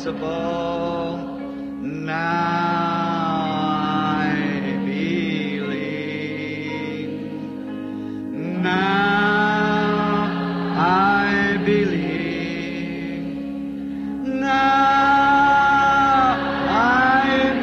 impossible. Now I believe. Now I believe. Now I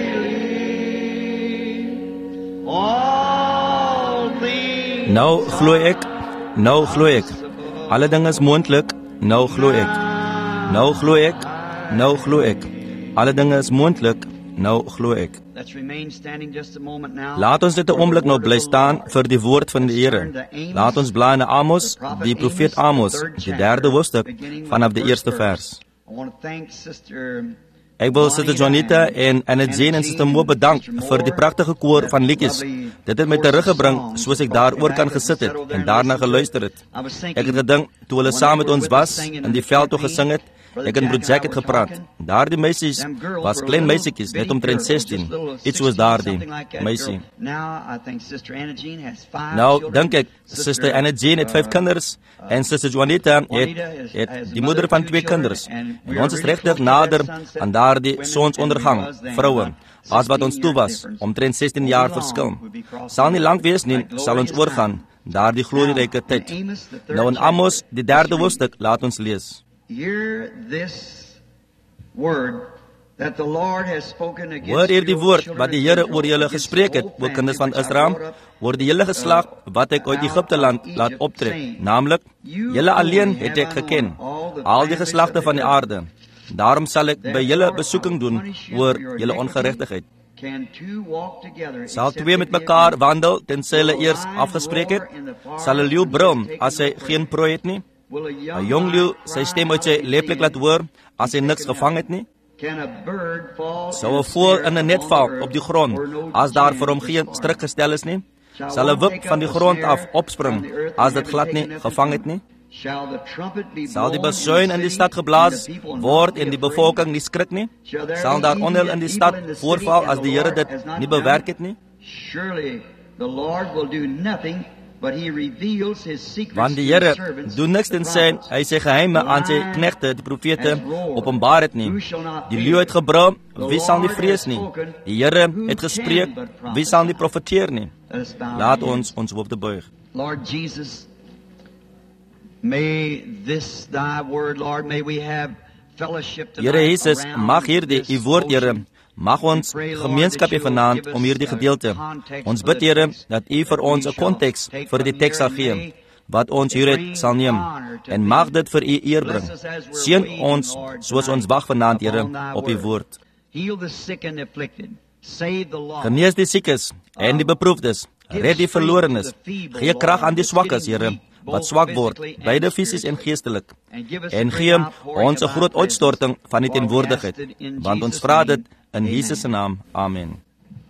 believe. All things Nou glo ek, nou glo ek. Alle dinge is moontlik, nou glo ek. Nou glo ek, nou glo ek. Alle dinge is moontlik, nou glo ek. Let's remain standing just a moment now. Laat ons dit 'n oomblik nou bly staan vir die woord van die Here. Laat ons blaai na Amos, die profeet Amos, die 3de hoofstuk vanaf die 1ste vers. I want to thank Sister Ek wil Sister Juanita en Jane en Sister Mo bedank vir die pragtige koor van liedjies. Dit het my teruggebring soos ek daaroor kan gesit het en daarna geluister het. Ek het gedink toe hulle saam met ons was in die veld toe gesing het, ek en Broer Jack het gepraat. Daardie meisies was klein meisietjies, net omtrent 16. Iets was daardie meisie. Nou dink ek, Sister Jane het 5 kinders en Sister Juanita het die moeder van 2 kinders. En ons is regtig nader aan daardie sonsondergang, vroue, as wat ons toe was, omtrent 16 jaar verskil. Sal nie lank wees nie, sal ons oorgaan, daardie glorieryke tyd. Nou in Amos, die 3de hoofstuk, laat ons lees. Hear this word that the Lord has spoken against Hoor hier die woord wat die Here oor julle gespreek het, o kinders van Israel, oor die hele geslag wat ek uit Egipte land laat optrek, naamlik, julle alleen het ek geken, al die geslagte van die aarde. Daarom sal ek by julle besoeking doen oor julle ongeregtigheid. Sal 2 met mekaar wandel tensy hulle eers afgespreek het? Sal 'n leeu brul as hy geen prooi het nie? 'n Jong leeu sy stem uit sy leplik laat hoor as hy niks gevang het nie? Sal 'n voël in 'n net val op die grond as daar vir hom geen stryk gestel is nie? Sal 'n wip van die grond af opspring as dit glad nie gevang het nie? Sal die basuin in die stad geblaas word en die bevolking nie skrik nie? Sal daar onheil in die stad voorval as die Here dit nie bewerk het nie? Want die Here doen niks tensy hy sy geheime aan sy knegte, die profete, openbaar het nie. Die leeu het gebrul, wie sal nie vrees nie? Die Here het gespreek, wie sal nie profeteer nie? Laat ons ons hoofde buig. Lord Jesus, may this thy word, Lord, may we have fellowship tonight. Here Jesus, mag hierdie u woord, Here, mag ons gemeenskap hê vanaand om hierdie gedeelte. Ons bid, Here, dat u vir ons 'n konteks vir die teks sal gee, wat ons hieruit sal neem, en mag dit vir u eer bring. Seën ons soos ons wag vanaand, Here, op u woord. Genees die siekes en die beproefdes, red die verlorenes, gee krag aan die swakkes, Here, wat swak word, beide fisies en geestelik, en gee ons 'n groot uitstorting van die teenwoordigheid, want ons vra dit in Jesus se naam. Amen.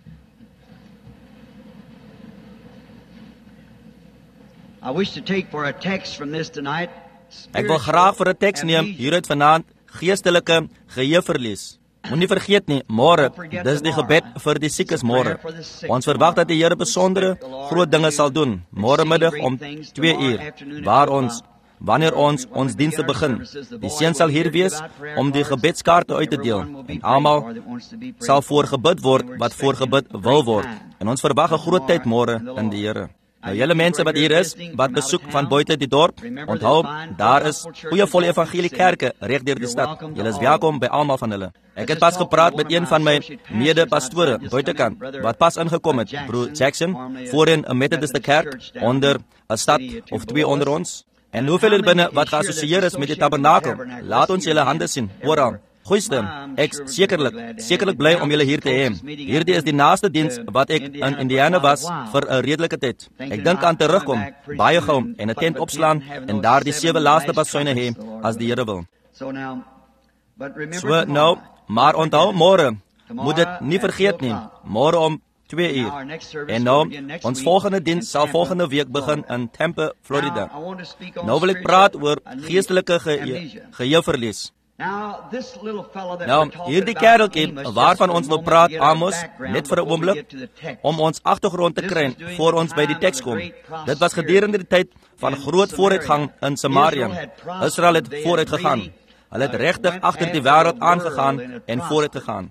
Ek wil graag vir 'n teks neem hieruit vanaand, geestelike geheueverlies. Moenie vergeet nie, môre, dis die gebed vir die siekes môre. Ons verwag dat die Here besondere groot dinge sal doen, môre middag om 2 uur, wanneer ons dienste begin. Die seun sal hier wees om die gebedskaarte uit te deel, en almal sal voorgebid word wat voorgebid wil word. En ons verwag 'n groot tyd môre in die Here. Nou julle mense wat hier is, wat besoek van buite die dorp, onthou, daar is goeie volle evangelie kerke reg deur die stad. Julle is welkom by almal van hulle. Ek het pas gepraat met een van my mede-pastore buitekant, wat pas ingekom het, Broer Jackson, voorin 'n Methodiste kerk, onder 'n stad of 2 onder ons. En hoeveel er binne wat geassosieer is met die tabernakel? Laat ons julle hande sien, oral. Goeie, ek sekerlik bly om julle hier te hê. Hierdie is die naaste diens wat ek in Indiana was vir 'n redelike tyd. Ek dink aan terugkom, baie gou, en 'n tent opslaan en daar die 7 laaste basuine hê as die Here wil. So nou, maar onthou môre, moet dit nie vergeet nie, môre om 2 uur. En nou, ons volgende diens sal volgende week begin in Tampa, Florida. Nou wil ek praat oor geestelike geheueverlies. Nou, hierdie kereltjie waarvan ons nou praat, Amos, net vir 'n oomblik, om ons agtergrond te kry voor ons by die teks kom. Dit was gedurende die tyd van groot vooruitgang in Samaria. Israel het vooruit gegaan. Hulle het regtig agter die wêreld aangegaan en vooruit gegaan.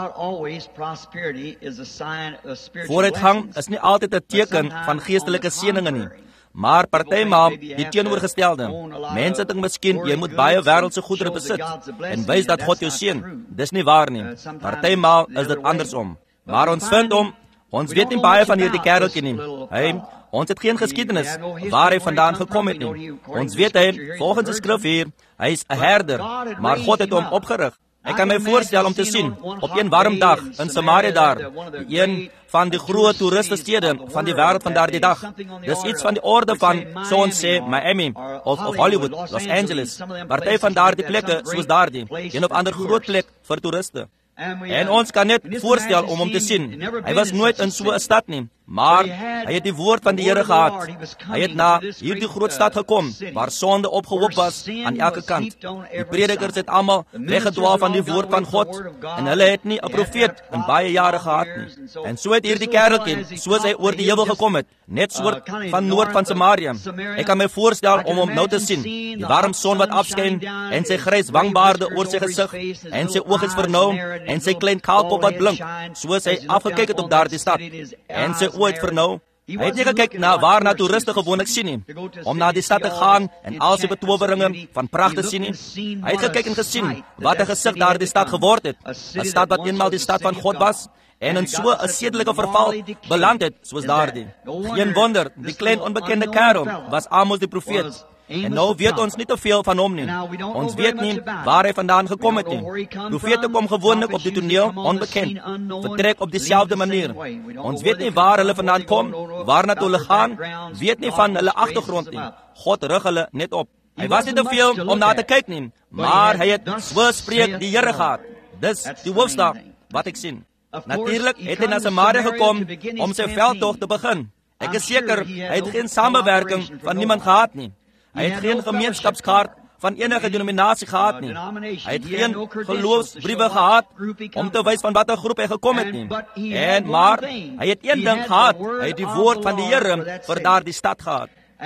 Vooruitgang is nie altyd 'n teken van geestelike seëninge nie, maar partymaal die teenoorgestelde. Mense dink miskien jy moet baie wêreldse goedere besit en wys dat God jou seën. Dis nie waar nie. Partymaal is dit andersom. Maar ons vind hom, ons weet nie baie van hierdie kereltjie nie. Ons het geen geskiedenis waar hy vandaan gekom het nie. Ons weet hy, volgens die skrif hier, hy is 'n herder, maar God het hom opgerig. Ek kan my voorstel om te sien, op een warm dag in Samaria daar, een van die groot toeristestede van die wêreld van daardie dag. Dis iets van die orde van, so ons sê, Miami of Hollywood, Los Angeles. Party van daardie plekke soos daardie, een of ander groot plek vir toeriste. En ons kan net voorstel om hom te sien. Hy was nooit in so 'n stad nie, maar hy het die woord van die Here gehad. Hy het na hierdie groot stad gekom, waar sonde opgehoop was aan elke kant. Die predikers het almal weggedwaal van die woord van God, en hulle het nie 'n profeet in baie jare gehad nie. En so het hierdie kereltjie, soos hy oor die heuwel gekom het, net soort van noord van Samaria. Ek kan my voorstel om hom nou te sien, die warm son wat afskyn, en sy grys wangbaarde oor sy gesig, en sy oë is vernou, en sy klein kaalkop wat blink, soos hy afgekyk het op daardie stad, en sy oë het vernou. Hy het nie gekyk na waarna toeriste gewoonlik sien nie, om na die stad te gaan en al sy betoweringe van pragt te sien nie. Hy het gekyk en gesien wat 'n gesig daardie stad geword het, 'n stad wat eenmaal die stad van God was, en in so 'n sedelike verval beland het, soos daardie. Geen wonder, die klein onbekende kerel was Amos die profeet. En nou weet ons nie te veel van hom nie. Ons weet nie waar hy vandaan gekom het nie. Profete kom gewoonlik op die toneel onbekend, vertrek op dieselfde manier. Ons weet nie waar hulle vandaan kom, waarna toe hulle gaan, weet nie van hulle agtergrond nie. God rig hulle net op. Hy was nie te veel om na te kyk nie, maar hy het so spreek die Here gehad. Dis die hoofsaak wat ek sien. Natuurlik het hy na Samaria gekom om sy veldtog te begin. Ek is seker hy het geen samewerking van niemand gehad nie. Hy het geen gemeenskapskaart van enige denominasie gehad nie. Hy het geen geloofsbriewe gehad om te wys van watter groep hy gekom het nie. Maar hy het een ding gehad. Hy het die woord van die Here vir daardie stad gehad.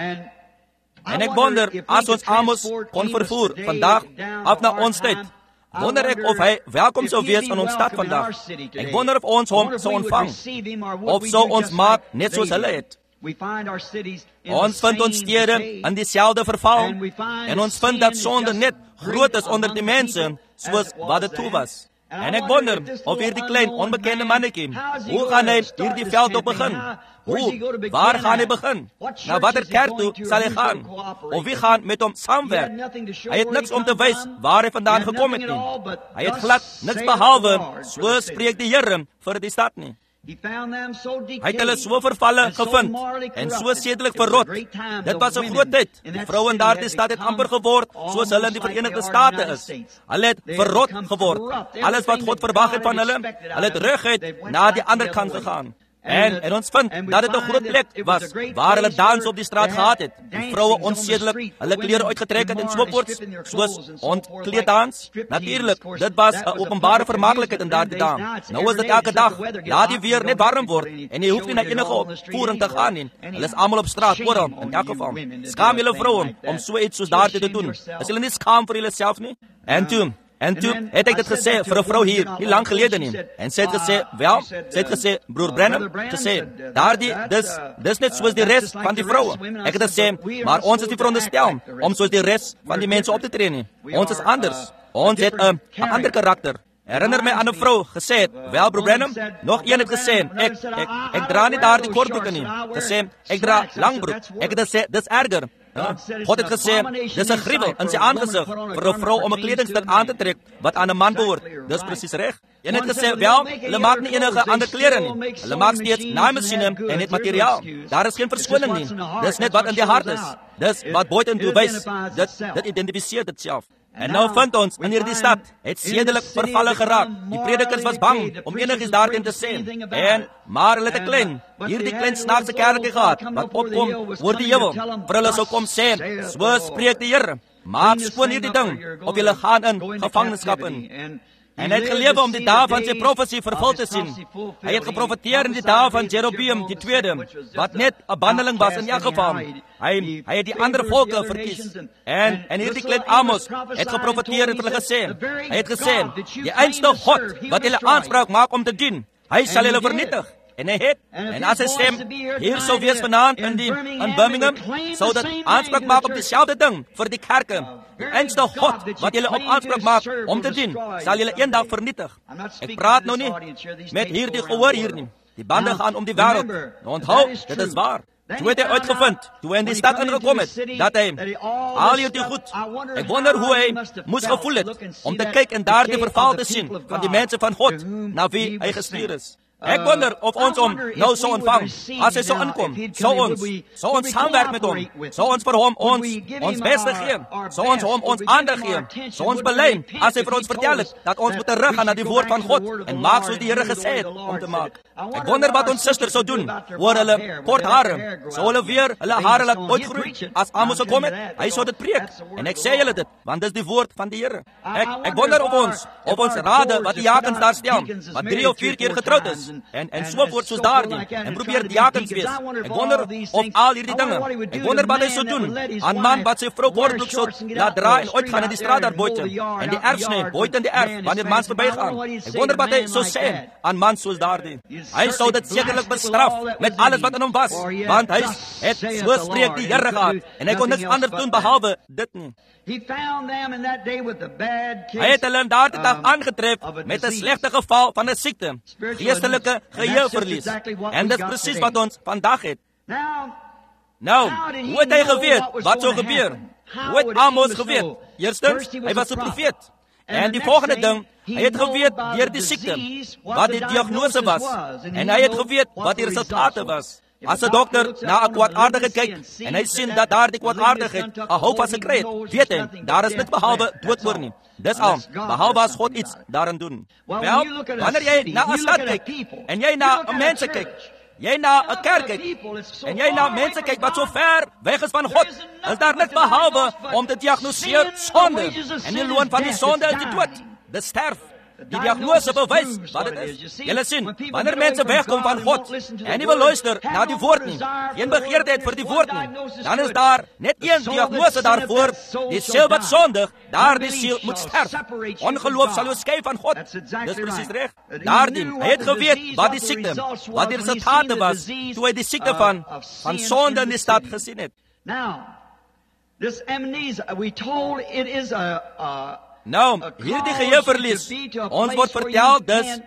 En ek wonder, as ons Amos kon vervoer vandag af na ons tyd, wonder ek of hy welkom sou wees in ons stad vandag. Ek wonder of ons hom sou ontvang, of sou ons maak net soos hulle het. Ons vind ons stede in dieselfde verval, en ons vind dat sonde net groot is onder die mense, soos wat dit toe was. En ek wonder of hierdie klein onbekende mannetjie, hoe gaan hy hierdie veld op begin? Waar gaan hy begin? Na watter kerk toe sal hy gaan? Of wie gaan met hom saamwerk? Hy het niks om te wys waar hy vandaan gekom het nie. Hy het glad niks behalwe, so spreek die Here, vir die stad nie. Hy het hulle so vervalle gevind en so sedelik verrot. Dit was 'n groot tyd. Die vroue in daardie stad het amper geword soos hulle in die Verenigde State is. Hulle het verrot geword. Alles wat God verwag het van hulle, hulle het reguit na die ander kant gegaan. En ons vind dat dit 'n groot plek was waar hulle dans op die straat gehad het. Die vroue onsedelik hulle klere uitgetrek het en so voort, soos ontkleed dans. Natuurlik, dit was 'n openbare vermaaklikheid in daardie dae. Nou is dit elke dag, laat die weer net warm word en jy hoef nie na enige opvoering te gaan nie. Hulle is almal op straat, oral, in elk geval. Skaam julle vroue om so iets soos daardie te doen. Is julle nie skaam vir julleself nie? En toe het ek dit gesê vir 'n vrou hier, nie lang gelede nie. En sy het gesê, broer Branham, dis net soos die res van die vroue. Ek het gesê, maar ons is nie veronderstel om soos die res van die mense op te tree nie. Ons is anders. Ons het 'n ander karakter. Herinner my aan 'n vrou gesê het, wel broer Branham, nog een het gesê, ek dra nie daardie kortbroeke nie. Gesê, ek dra langbroek. Ek het gesê, dis erger. God het gesê, dis 'n gruwel in sy aangesig vir 'n vrou om 'n kledingstuk aan te trek wat aan 'n man behoort. Dis presies reg. Een het gesê, wel, hulle maak nie enige ander klere nie. Hulle maak steeds naaimasjiene en net materiaal. Daar is geen verskoning nie. Dis net wat in die hart is. Dis wat buitentoe wys. Dit identifiseer dit self. En nou vind ons in hierdie stad het sedelik vervalle geraak. Die predikers was bang om enigiets daarin te sê. Maar hulle het hierdie klein snaakse kerkie gehad wat opkom oor die heuwel. Vir hulle sou kom sê, so spreek die Here. Maak skoon hierdie ding of julle gaan in gevangenskap in. En hy het gelewe om die dae van sy profesie vervul te sien. Hy het geprofeteer in die dae van Jerobeam die tweede, wat net 'n bandeling was in elk geval. Hy het die ander volke verkies. En hierdie klein Amos het geprofeteer en hulle gesê, hy het gesê, die einste God wat hulle aanspraak maak om te dien, hy sal hulle vernietig. En hy het, en as hy stem, hier sou wees vanaand in Birmingham, sou dat aanspraak maak op dieselfde ding vir die kerke. Die einste God wat julle op aanspraak maak om te dien, sal julle eendag vernietig. Ek praat nou nie met hierdie gehoor hier nie. Die bande gaan om die wêreld. Onthou, dit is waar. Toe het hy uitgevind, toe hy in die stad ingekom het, dat hy al hierdie goed, ek wonder hoe hy moes gevoel het, om te kyk en daar die verval te sien, van die mense van God, na wie hy gestuur is. Ek wonder of ons hom nou sou ontvang, as hy sou inkom, sou ons saamwerk met hom, sou ons vir hom ons beste gee, sou ons hom ons aandag gee, sou ons bely, as hy vir ons vertel het, dat ons moet teruggaan na die woord van God, en maak soos die Here gesê het, om te maak. Ek wonder wat ons susters sou doen, oor hulle kort hare, sou hulle weer hulle hare laat uitgroei, as Amos gekom het, hy sou dit preek, en ek sê julle dit, want dit is die woord van die Here. Ek wonder op ons rade, wat die jakens daar stel, wat 3 of 4 keer getroud is, en so voort soos daardie, en probeer diakens wees. Ek wonder of al hierdie dinge, ek wonder wat hy sou doen, aan man wat sy vrou bordbroek sou laat dra en uitgaan in die straat daar buite, en die erfsnee, buite in die erf, wanneer mans verbygaan. Ek wonder wat hy sou sê aan man soos daardie. Hy sou dit sekerlik bestraf met alles wat in hom was, want hy het so spreek die Here gehad, en hy kon niks anders doen behalwe dit nie. Hy het hulle in daardie dag aangetref met 'n slegte geval van 'n siekte, geestelike geheueverlies. En dit is presies wat ons vandag het. Nou, hoe het hy geweet wat sou gebeur? Hoe het Amos geweet? Eerstens, hy was 'n profeet. En die volgende ding, hy het geweet deur die siekte, wat die diagnose was. En hy het geweet wat die resultate was. As 'n dokter na 'n kwaadaardige kyk, en hy sien dat daar die kwaadaardigheid 'n houvas gekry het, weet hy, daar is niks behalwe dood oor nie. Dis al, behalwe as God iets daarin doen. Wel, wanneer jy na 'n stad kyk, en jy na 'n mense kyk, jy na 'n kerk kyk, en jy na mense kyk wat so ver weg is van God, is daar niks behalwe om te diagnoseer sonde. En die loon van die sonde is die dood, die sterf. Die diagnose bewys wat dit is. Julle sien, wanneer mense wegkom van God, en nie wil luister na die woord nie, geen begeerdheid vir die woord nie, dan is daar net een diagnose daarvoor, die siel wat sondig, daar die siel moet sterf. Ongeloof sal jou skei van God. Dis presies reg. Daardie, hy het geweet wat die siekte, wat die resultate was, toe hy die siekte van sonde in die stad gesien het. This amnesia, we told it is Nou, hierdie geheueverlies, ons word vertel, dis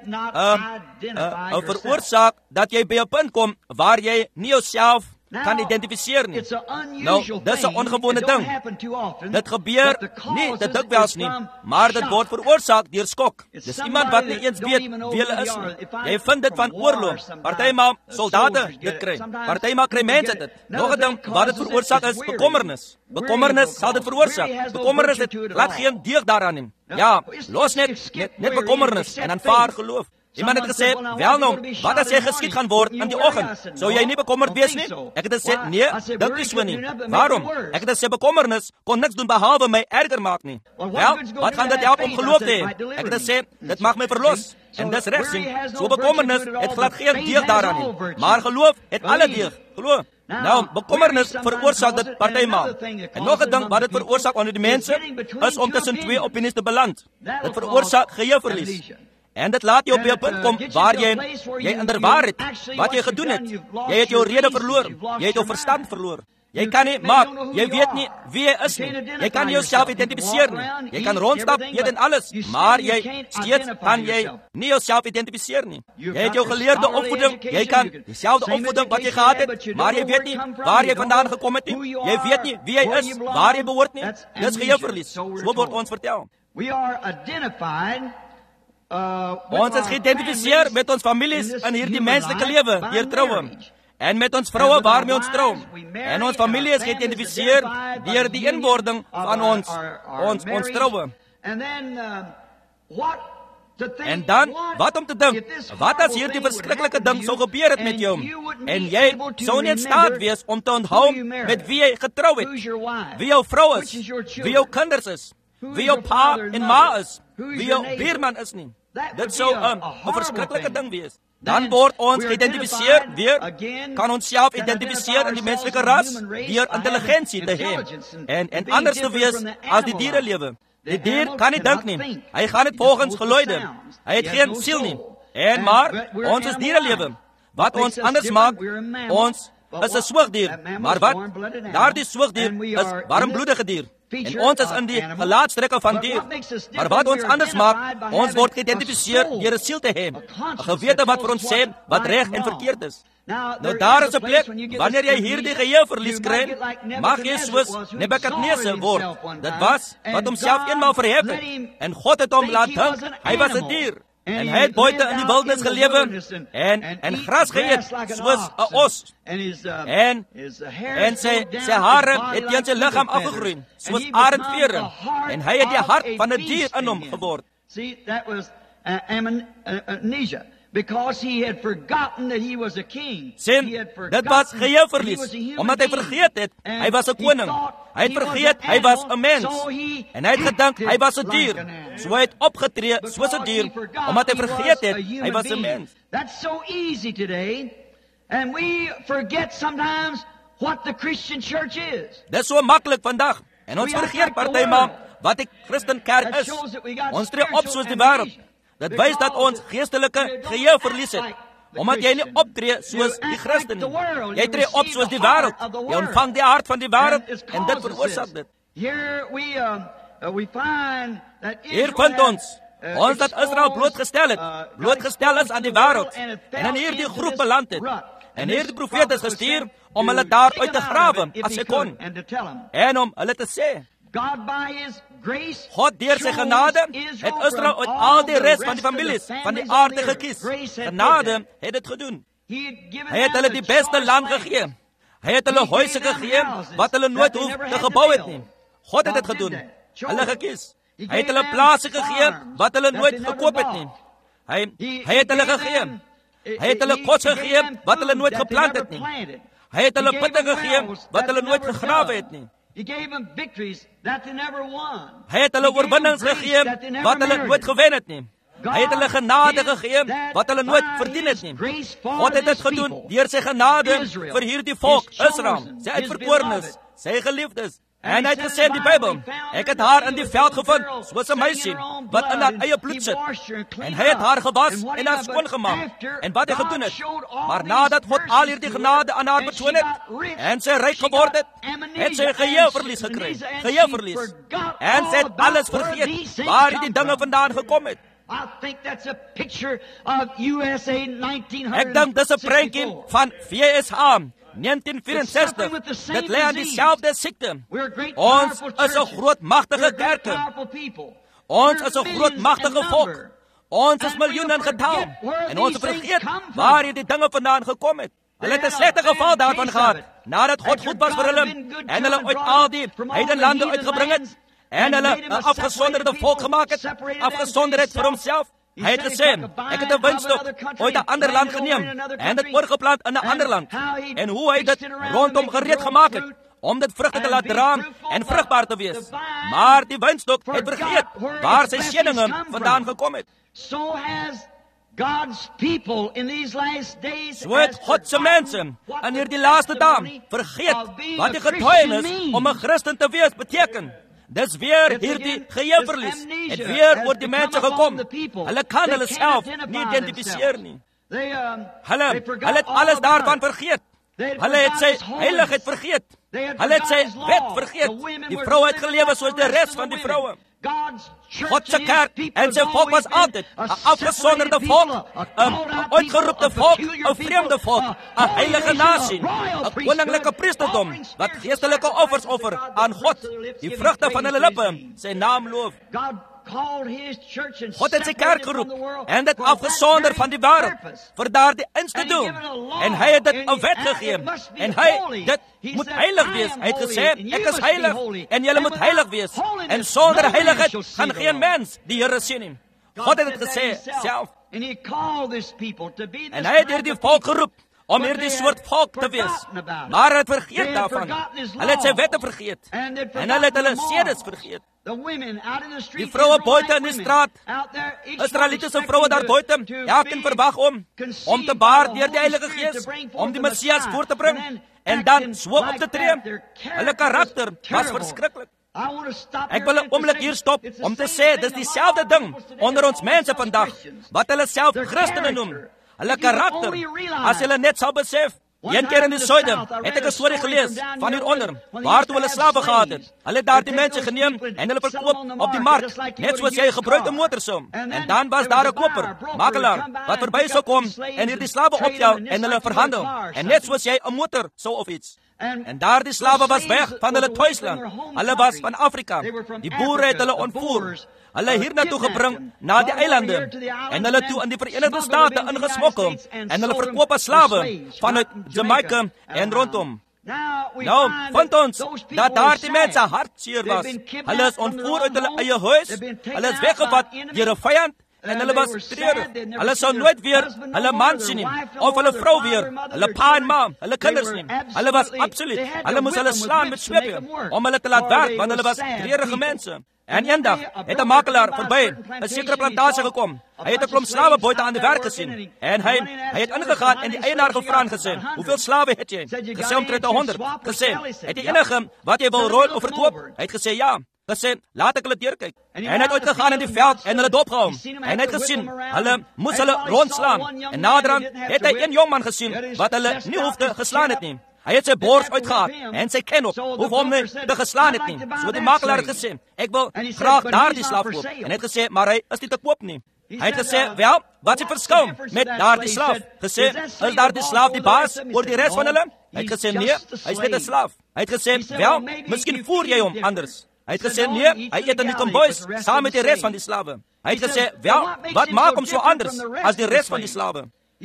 'n veroorsaak dat jy by 'n punt kom waar jy nie jouself kan identifiseer nie. Nou, dis 'n ongewone ding. Dit gebeur nie te dikwels nie, maar dit word veroorsaak deur skok. Dis iemand wat nie eens weet wie hulle is nie. Jy vind dit van oorlog. Partymal soldate dit kry. Partymal kry mense dit. Nog 'n ding wat dit veroorsaak is bekommernis. Bekommernis sal dit veroorsaak. Bekommernis laat geen deeg daaraan nie. Ja, los net bekommernis en aanvaar geloof. Iemand het gesê, wel nou, wat as jy geskiet gaan word in die oggend? Sou jy nie bekommerd wees nie? Ek het gesê, nee, dit is so nie. Waarom? Ek het gesê, bekommernis kon niks doen behalwe my erger maak nie. Wel, wat gaan dit help om geloof te hê? Ek het gesê, dit mag my verlos. En dis reg sien, so bekommernis het glad geen deeg daaraan nie. Maar geloof het alle deeg. Geloof. Nou, bekommernis veroorsaak dit partymaal. En nog 'n ding wat dit veroorsaak onder die mense, is om tussen twee opinies te beland. Dit veroorsaak geheueverlies. En dit laat jou op 'n punt kom waar jy inderwaar het wat jy gedoen het. Jy het jou rede verloor. Jy het jou verstand verloor. Jy kan nie maak, jy weet nie wie jy is nie. Jy kan jouself identifiseer nie. Jy kan rondstap, jy en alles, maar jy steeds kan jy nie jouself identifiseer nie. Jy het jou geleerde opvoeding, jy kan dieselfde opvoeding wat jy gehad het, maar jy weet nie waar jy vandaan gekom het nie. Jy weet nie wie jy is, waar jy behoort nie. Dis geheueverlies. So word ons vertel. Ons is geïdentifiseer met ons families in hierdie menslike lewe deur troue. En met ons vroue waarmee ons trou. En ons familie is geïdentifiseer deur die inwording van ons troue. En dan, wat om te dink? Wat as hierdie verskriklike ding sou gebeur het met jou? En jy sou nie in staat wees om te onthou met wie jy getrou het, wie jou vrou is, wie jou kinders is. wie jou pa en ma is, wie jou buurman is nie. Dit sou 'n verskriklike ding wees. Dan word ons geïdentifiseer weer, kan ons self identifiseer in die menslike ras, deur intelligensie te hê, en anders te wees as die dierelewe. Die dier kan nie dink nie, hy gaan net volgens geluide, hy het geen siel nie, maar ons is dierelewe. Wat ons anders maak, ons is 'n soogdier, maar wat? Daardie soogdier is warmbloedige dier. En ons is in die gelaatstrekke van dier. Maar wat ons anders maak, ons word geïdentifiseer deur 'n siel te hê, 'n gewete wat vir ons sê wat reg en verkeerd is. Nou daar is 'n plek, wanneer jy hierdie geheueverlies kry, mag jy soos Nebukadneser word. Dit was wat homself eenmaal verhef het, en God het hom laat dink hy was 'n dier. En hy het buite in die wildernis gelewe en gras geëet soos 'n os. En sy hare het teen sy liggaam afgegroei soos arendvere. En hy het die hart van 'n dier in hom geword. See, that was amnesia. Because he had forgotten that he was a king. Dit was geheueverlies, omdat hy vergeet het, hy was 'n koning. Hy het vergeet, hy was 'n mens. En hy het gedink, hy was 'n dier. So hy het opgetree soos 'n dier, omdat hy vergeet het, hy was 'n mens. That's so easy today. And we forget sometimes what the Christian church is. Dit is so maklik vandag. En ons vergeet partymaal wat die Christenkerk is. Ons tree op soos die wêreld. Dit wys dat ons geestelike geheue verlies het, omdat jy nie optree soos die Christen nie. Jy tree op soos die wêreld. Jy ontvang die hart van die wêreld en dit veroorsaak dit. Hier vind ons dat Israel blootgestel is aan die wêreld en in hierdie groep beland het. En hierdie profeet is gestuur om hulle daar uit te grawe as hy kon en om hulle te sê, God deur sy genade het Israel uit al die res van die families van die aarde gekies. Genade het dit gedoen. Hy het hulle die beste land gegee. Hy het hulle huise gegee wat hulle nooit hoef te gebou het nie. God het dit gedoen. Hulle gekies. Hy het hulle plase gegee wat hulle nooit gekoop het nie. Hy het hulle gegee. Hy het hulle kos gegee wat hulle nooit geplant het nie. Hy het hulle putte gegee wat hulle nooit gegrawe het nie. Hy het hulle oorwinnings gegee wat hulle nooit gewen het nie. Hy het hulle genade gegee wat hulle nooit verdien het nie. God het dit gedoen deur sy genade vir hierdie volk Israel, sy uitverkorenes, sy geliefdes. En hy het gesê in die Bybel, ek het haar in die veld gevind, soos 'n meisie wat in haar eie bloed sit. En hy het haar gewas en haar skoon gemaak. En wat hy gedoen het, maar nadat God al hierdie genade aan haar betoon het, en sy ryk geword het sy geheueverlies gekry. Geheueverlies. En sy het alles vergeet, waar hierdie dinge vandaan gekom het. Ek dink dis 'n prentjie van VSA 1964, dit lê aan dieselfde siekte. Ons is 'n groot magtige kerk. Ons is 'n groot magtige volk. Ons is miljoene in getal. En ons vergeet waar hierdie dinge vandaan gekom het. Hulle het 'n slegte geval daarvan gehad, nadat God goed was vir hulle, en hulle uit al die heidenlande uitgebring het, en hulle 'n afgesonderde volk gemaak het, afgesonderd vir homself. Hy het gesê, ek het 'n wynstok uit 'n ander land geneem en dit oorgeplant in 'n ander land. En hoe hy dit rondom gereed gemaak het om dit vrugte te laat dra en vrugbaar te wees. Maar die wynstok het vergeet waar sy seëninge vandaan gekom het. So het God se mense in hierdie laaste dae vergeet wat die getuienis om 'n Christen te wees beteken. Dis weer hierdie geheueverlies. Het weer oor die mense gekom. Hulle kan hulle self nie identifiseer nie. Hulle het alles daarvan vergeet. Hulle het sy heiligheid vergeet. Hulle het sy wet vergeet. Die vrou het gelewe soos die res van die vroue. God se kerk en sy volk was altyd 'n afgesonderde volk, 'n uitgeroepte volk, 'n vreemde volk, 'n heilige nasie, 'n koninklike priesterdom wat geestelike offers offer aan God, die vrugte van hulle lippe sy naam loof. God het sy kerk geroep en dit afgesonder van die wêreld vir daardie eens te doen. En hy het dit 'n wet gegee en dit moet heilig wees. Hy het gesê, ek is heilig en julle moet heilig wees. En sonder heiligheid gaan geen mens die Here sien nie. God het dit gesê self. En hy het hierdie volk geroep om hierdie soort volk te wees. Maar hulle het vergeet daarvan. Hulle het sy wette vergeet. En hulle het hulle sedes vergeet. Die vroue buite in die straat, Israelitiese vroue daar buite, elkeen verwag om te baar deur die Heilige Gees, om die Messias voor te bring, en dan so op te tree. Hulle karakter was verskriklik. Ek wil 'n oomblik hier stop om te sê, dis dieselfde ding onder ons mense vandag, wat hulle self Christene noem. Hulle karakter, as hulle net sal besef. Een keer in die suide het ek 'n storie gelees van hieronder, waartoe hulle slawe gehad het. Hulle het daar die mense geneem en hulle verkoop op die mark, net soos jy 'n gebruikte motor sou. En dan was daar 'n koper, makelaar, wat verby sou kom en hierdie slawe optel en hulle verhandel. En net soos jy 'n motor sou of iets. En daar die slawe was weg van hulle tuisland. Hulle was van Afrika. Die boere het hulle ontvoer. Hulle hier na toe gebring, na die eilande, en hulle toe in die Verenigde State ingesmokkel, en hulle verkoop as slawe vanuit Jamaica en rondom. Nou, vind ons, dat daar die mense hartseer was. Hulle is ontvoer uit hulle eie huis, hulle is weggevat deur 'n vyand, en hulle was treurig. Hulle sou nooit weer hulle man sien nie, of hulle vrou weer, hulle pa en ma, hulle kinders nie. Hulle was absoluut, hulle moes hulle slaan met swepe, om hulle te laat werk, want hulle was treurige mense. En eendag het 'n makelaar verby 'n sekere plantasie gekom. Hy het 'n klomp slawe buite aan die werk gesien. En hy het ingegaan en die eienaar gevra en gesê, "Hoeveel slawe het jy?" Gesê omtrent 100. Gesê, "Het jy enige wat jy wil ruil of verkoop?" Hy het gesê, "Ja." Gesê, "Laat ek hulle deurkyk." En hy het uitgegaan in die veld en hulle dopgehou. En hy het gesien, hulle moes hulle rondslaan. En naderhand het hy een jong man gesien wat hulle nie hoefde geslaan het nie. Hy het sy bors uitgehaal en sy ken op, hoef hom nie te geslaan het nie. So die makelaar het gesê, "Ek wil graag daardie slaaf koop." En hy het gesê, "Maar hy is nie te koop nie." Hy het gesê, "Wel, wat is die verskil met daardie slaaf?" Gesê, "Is daardie slaaf die baas oor die res van hulle?" Hy het gesê, "Nee, hy is net 'n slaaf." Hy het gesê, "Wel, miskien voer jy hom anders." Hy het gesê, "Nee, hy eet in die kombuis saam met die res van die slawe." Hy het gesê, "Wel, wat maak hom so anders as die res van die slawe?"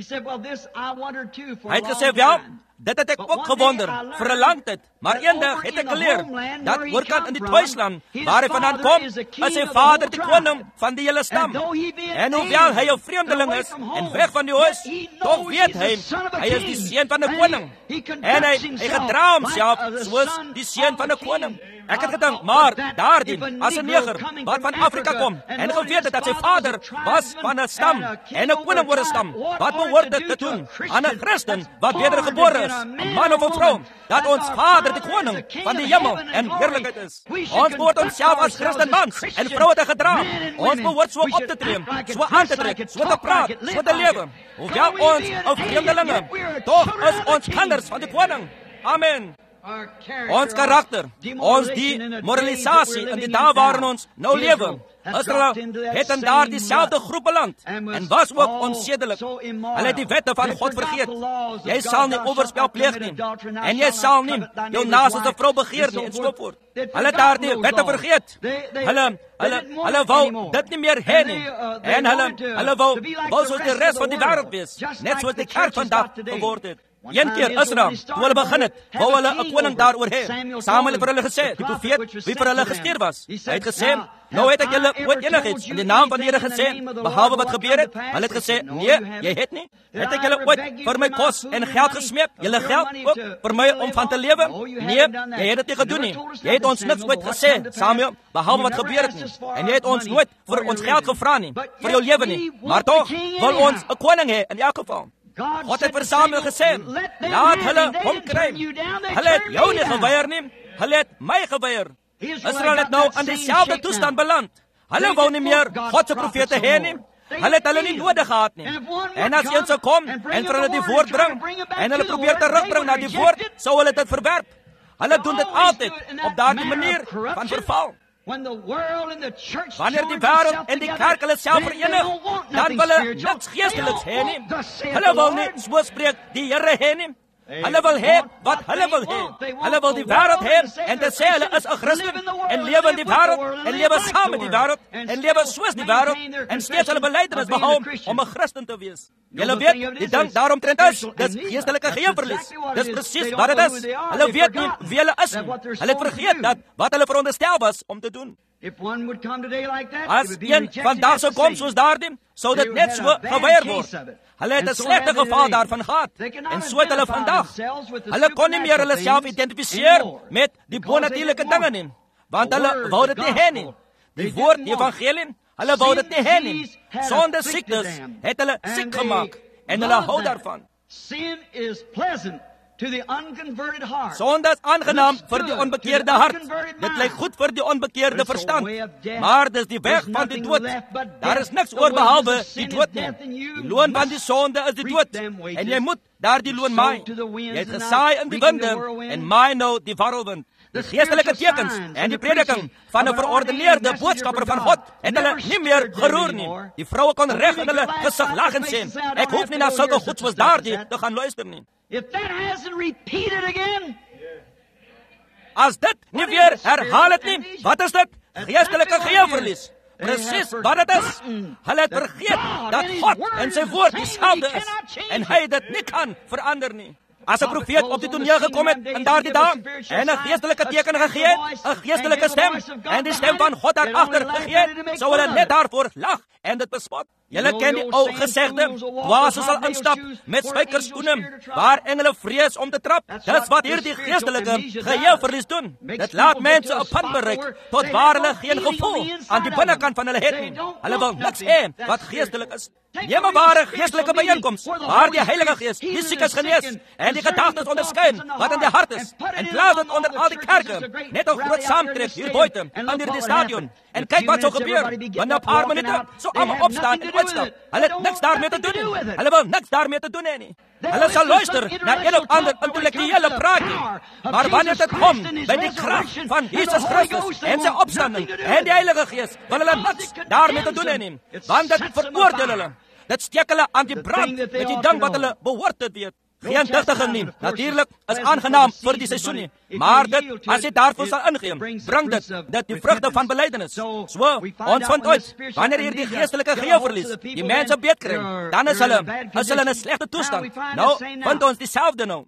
Hy het gesê, "Wel, dit het ek ook gewonder vir 'n lang tyd, maar eendag het ek geleer dat oorkant in die tuisland waar hy vandaan kom, is sy vader die koning van die hele stam. En hoewel hy 'n vreemdeling is en weg van die huis, tog weet hy is die seun van 'n koning. En hy gedra homself soos die seun van 'n koning. Ek het gedink, maar daardie as 'n neger wat van Afrika kom en geweet het dat sy vader was van 'n stam en 'n koning oor 'n stam, wat behoort dit te doen aan 'n Christen wat wedergebore is, 'n man of 'n vrou, dat ons Vader die koning van die hemel en heerlikheid is. Ons behoort onsself as Christen mans en vroue te gedra. Ons behoort so op te tree, so aan te trek, so te praat, so te lewe. Hoewel ons 'n vreemdelinge, tog is ons kinders van die koning. Amen. Ons karakter, ons demoralisasie in die dae waarin ons nou lewe. Israel het in daardie selfde groep beland en was ook onsedelik. Hulle het die wette van God vergeet. Jy sal nie oorspel pleeg nie en jy sal nie jou naaste vrou begeer nie en so voort. Hulle het daardie wette vergeet. Hulle wou dit nie meer hê nie. En hulle wou soos die res van die wêreld wees, net soos die kerk vandag geword het. Een keer Israel, toe hulle begin het, wou hulle 'n koning daaroor hê. Samuel het vir hulle gesê, die profeet wie vir hulle gestuur was. Hy het gesê, "Nou het ek julle ooit enigiets in die naam van die Here gesê, behalwe wat gebeur het?" Hulle het gesê, "Nee, jy het nie. Het ek julle ooit vir my kos en geld gesmeek? Julle geld ook vir my om van te lewe? Nee, jy het dit nie gedoen nie. Jy het ons niks ooit gesê, Samuel, behalwe wat gebeur het nie. En jy het ons nooit vir ons geld gevra nie, vir jou lewe nie. Maar tog wil ons 'n koning hê in elk geval." God het vir Samuel gesê, "Laat hulle hom kry." Hulle het jou nie geweier nie, hulle het my geweier. Israel het nou in dieselfde toestand beland. Hulle wou nie meer God se profete hê nie. Hulle het hulle nie nodig gehad nie. En as een sou kom en vir hulle die woord bring en hulle probeer terugbring na die woord, sou hulle dit verwerp. Hulle doen dit altyd op daardie manier van verval. Wanneer die wêreld en die kerk hulle self verenig, dan wil hulle niks geesteliks hê nie. Hulle wil nie so spreek die Here hê nie. Hulle wil hê wat hulle wil hê. Hulle wil die wêreld hê en dit sê hulle is 'n Christen en lewe in die wêreld en lewe saam met die wêreld en lewe soos die wêreld en steeds hulle belydenis behou om 'n Christen te wees. Julle weet, die ding daaromtrent is, dis geestelike geheueverlies. Dis presies wat dit is. Hulle weet nie wie hulle is nie. Hulle het vergeet dat wat hulle veronderstel was om te doen. If one would come today like that, it As would be een rejected vandag as sou the kom same. soos daardie, sou dit net so geweier word. Hulle het 'n slegte geval daarvan gehad, en so het hulle vandag. Hulle kon nie meer hulle self identifiseer met die bonatuurlike dinge nie, want hulle wou dit nie hê nie. Die woord, die evangelie, hulle wou dit nie hê nie. Sonde siektes het hulle siek gemaak, en hulle hou daarvan. Sin is pleasant to the unconverted heart. Sonde is aangenaam vir die onbekeerde hart. Dit lyk goed vir die onbekeerde verstand. Maar dis die weg van die dood. Daar is niks oor behalwe die dood nie. Die loon van die sonde is die dood. En jy moet daar die loon maai. Jy het gesaai in die winde en maai nou die warrelwind. Die geestelike tekens en die prediking van 'n verordeneerde boodskapper van God het hulle nie meer geroer nie. Die vroue kon reg in hulle gesig lag en sê, ek hoef nie na sulke goed soos daardie te gaan luister nie. If that hasn't repeated again, As dit nie weer herhaal het nie, wat is dit? Geestelike geheueverlies. Presies wat dit is. Hulle het vergeet dat God en sy woord dieselfde is en hy dit nie kan verander nie. As 'n profeet op die toneel gekom het in daardie dae en 'n geestelike teken gegee het, 'n geestelike stem en die stem van God daar agter gegee het, sou hulle net daarvoor lag en dit bespot. Julle ken die ou gesegde, dwaase sal instap met spykerskoene waar engele vrees om te trap. Dis wat hierdie geestelike geheueverlies doen. Dit laat mense 'n punt bereik tot waar hulle geen gevoel aan die binnekant van hulle het nie. Hulle wil niks hê wat geestelik is. Neem 'n ware geestelike byeenkoms waar die Heilige Gees die siekes genees en die gedagtes onderskyn wat in die hart is en plaas dit onder al die kerke. Net 'n groot saamtrek hier buite aan die stadion. En kyk wat sou gebeur. Binne 'n paar minute sou almal opstaan en uitstap. Hulle het niks daarmee te doen nie. Hulle wil niks daarmee te doen hê nie. Hulle sal luister na een of ander intellektuele praatjie. Maar wanneer dit kom by die krag van Jesus Christus en sy opstanding en die Heilige Gees, wil hulle niks daarmee te doen hê nie. Want dit veroordeel hulle. Dit steek hulle aan die brand met die ding wat hulle behoort te weet. Geen digtiging nie. Natuurlik is aangenaam vir die seisoen nie. Maar dit, as jy daarvoor sal ingee, bring dit die vrugte van belydenis. So, ons vind uit, wanneer hier die geestelike geheueverlies die mense beet kry, dan is hulle in 'n slegte toestand. Nou, vind ons dieselfde nou.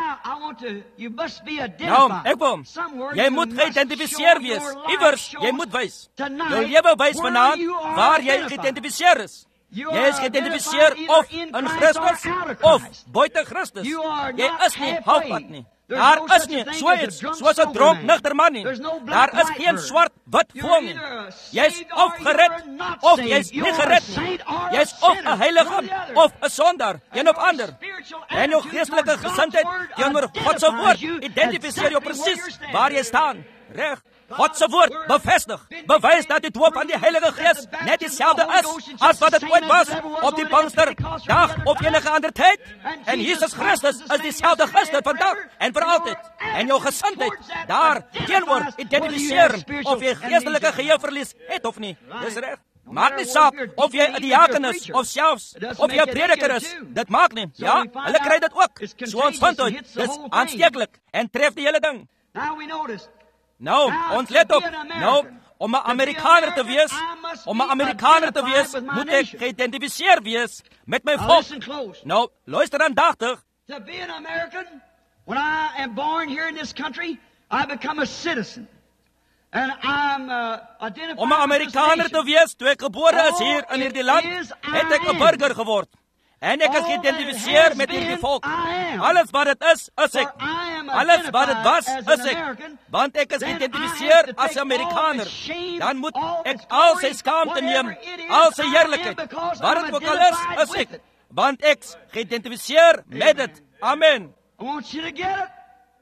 Nou, ek wil, jy moet geïdentifiseer wees. Iewers, jy moet wys. Jou lewe wys vanaand waar jy geïdentifiseer is. Jy is geïdentifiseer of in Christus of buite Christus. Jy is nie halfpad nie. Daar is nie so iets soos 'n dronk nigter man nie. Daar is geen swart-wit voël nie. Jy's of gered of jy's nie gered nie. Jy's of 'n heilige of 'n sondaar, een of ander. En jou geestelike gesindheid teenoor God se woord identifiseer jou presies waar jy staan. Reg. God se woord bevestig, bewys dat die doop van die Heilige Gees net dieselfde is as wat dit ooit was op die Pinksterdag of enige ander tyd. En Jesus Christus is dieselfde gister, vandag en vir altyd. En jou gesindheid daar teenoor identifiseer of jy geestelike geheueverlies het of nie. Dis reg. Maak nie saak of jy 'n diaken is of selfs of jy 'n prediker is. Dit maak nie. Ja, hulle kry dit ook. So ons vind uit, dis aansteeklik en tref die hele ding. Nou, ons let op. Nou, om 'n Amerikaner te wees, moet ek geïdentifiseer wees met my volk. Nou, luister aandagtig. To be an American, when I am born here in this country, I become a citizen. And I'm identified Om 'n Amerikaner te wees, toe ek gebore is hier in hierdie land, het ek 'n burger geword. En ek is geïdentifiseer met hierdie volk. Alles wat dit is ek. Alles wat dit was, is ek. Want ek is geïdentifiseer as Amerikaner. Dan moet ek al sy skaamte neem, al sy heerlikheid. Wat dit ook al is ek. Want ek is geïdentifiseer met dit. Amen. I want you to get it.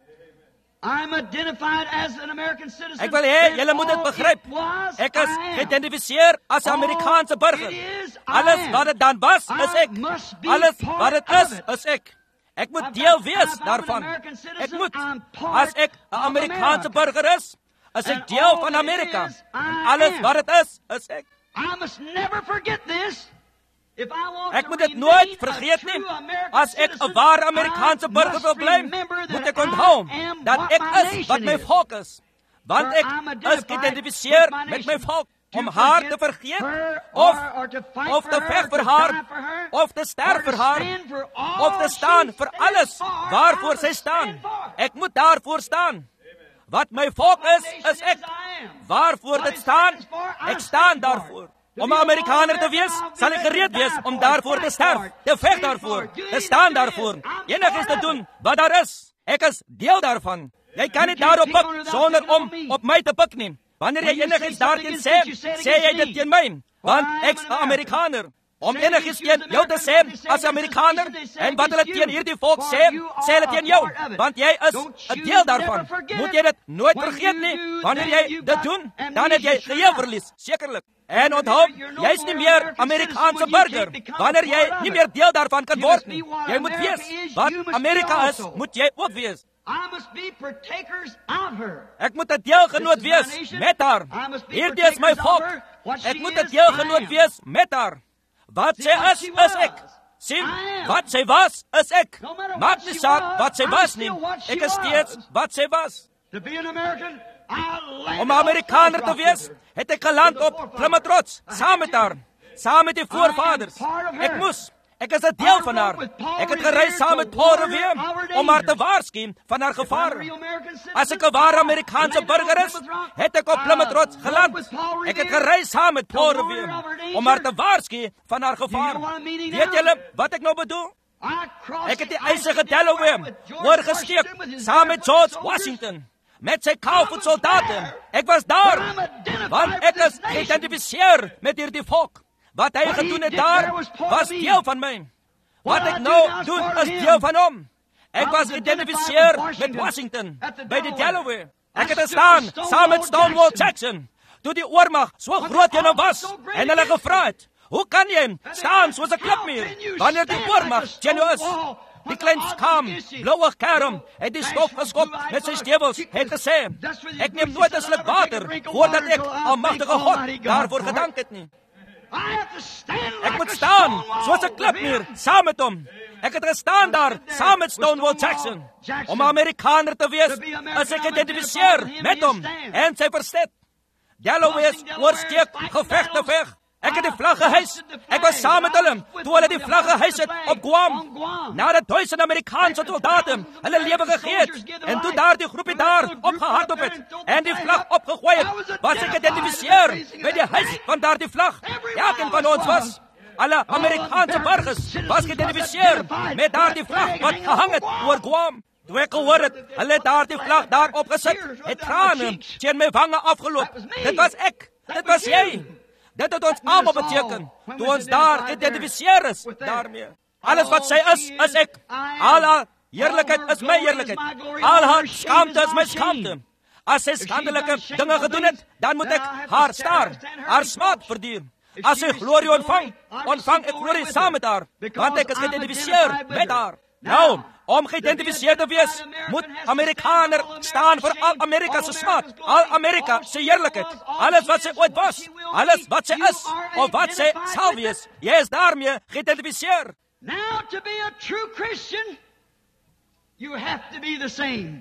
I'm identified as an American citizen. Ek wil hê julle moet dit begryp. Ek is geïdentifiseer as 'n Amerikaanse burger. Alles wat dit dan was, is ek. Alles wat dit is ek. Ek moet deel wees daarvan. Ek moet, as ek 'n Amerikaanse burger is ek deel van Amerika. Alles wat dit is ek. I must never forget this. Ek moet dit nooit vergeet nie. As ek 'n ware Amerikaanse burger wil bly, moet ek onthou dat ek is wat my volk is. Want ek is geïdentifiseer met my volk. Om haar te vergeet, of te veg vir haar, of te sterf vir haar, of te staan vir alles waarvoor sy staan. Ek moet daarvoor staan. Wat my volk is ek. Waarvoor dit staan? Ek staan daarvoor. Om 'n Amerikaner te wees, sal ek gereed wees om daarvoor te sterf, te veg daarvoor, te staan daarvoor, enigiets te doen wat daar is. Ek is deel daarvan. Jy kan nie daarop pik sonder om op my te pik nie. Wanneer jy enigiets daarteen sê jy dit teen my, want ek's 'n Amerikaner. Om enigiets teen jou te sê as Amerikaner, en wat hulle teen hierdie volk sê hulle teen jou, want jy is 'n deel daarvan. Moet jy dit nooit vergeet nie. Wanneer jy dit doen, dan het jy geheelverlies, sekerlik. En onthou, jy is nie meer Amerikaanse burger, wanneer jy nie meer deel daarvan kan word nie. Jy moet wees, wat Amerika is, moet jy ook wees. Ek moet 'n deelgenoot wees met haar. Hierdie is my volk. Ek moet 'n deelgenoot wees met haar. Wat sy is ek. Sien, wat sy was, is ek. Maak nie saak wat sy was nie. Ek is steeds wat sy was. Om 'n Amerikaner te wees, het ek geland op Plymouth Rock, saam met haar, saam met die voorvaders. Ek is 'n deel van haar. Ek het gereis saam met Paul Revere om haar te waarsku van haar gevaar. As ek 'n ware Amerikaanse burger is, het ek op Plymouth Rock geland. Ek het gereis saam met Paul Revere om haar te waarsku van haar gevaar. Weet julle wat ek nou bedoel? Ek het die ysige Delaware oorgesteek saam met George Washington, met sy kaalvoet soldate. Ek was daar, want ek is geïdentifiseer met hierdie volk. Wat hy gedoen het daar, was deel van my. Wat ek nou doen, is deel van hom. Ek was geïdentifiseer met Washington, by die Delaware. Ek het gestaan, saam met Stonewall Jackson, toe die oormag so groot teen hom was, en hulle gevra het, hoe kan jy staan soos 'n klipmuur, wanneer die oormag teen jou is? Die klein skam, blauwe kerm, het die stof geskop met sy stewels, het gesê, ek neem nooit 'n sluk water, voordat ek almagtige God daarvoor gedank het nie. Ek moet staan, soos 'n klipmuur, saam met hom. Ek het gestaan daar, saam met Stonewall Jackson. Om 'n Amerikaner te wees, is ek geïdentifiseer met hom, en sy verstet. Delaware's oorsteek, geveg te veg. Ek het die vlag gehys. Ek was saam met hulle, toe hulle die vlag gehys het op Guam. Nadat 1000 Amerikaanse soldaten hulle lewe gegee het, en toe daar die groepie daar opgehardop het, en die vlag opgegooi het, was ek geïdentifiseer met die hys van daar die vlag. Elkeen van ons was, alle Amerikaanse burgers, was geïdentifiseer met daar die vlag wat gehang het oor Guam. Toe ek gehoor het, hulle het daar die vlag daar opgesit, het trane teen my wange afgeloop. Dit was ek, dit was jy. Dit het ons almal beteken, toe ons daar geïdentifiseer is daarmee. Alles wat sy is ek. Al haar heerlikheid is my heerlikheid. Al haar skaamte is my skaamte. As sy skandelike dinge gedoen het, dan moet ek haar staar, haar smaad verduur. As sy glorie ontvang ek glorie saam met haar, want ek is geïdentifiseer met haar. Nou, om geïdentifiseer te wees, moet Amerikaner staan vir al Amerika se smaad, al Amerika se heerlikheid, alles wat sy ooit was, alles wat sy is, of wat sy sal wees. Jy is daarmee geïdentifiseer. Now, to be a true Christian, you have to be the same.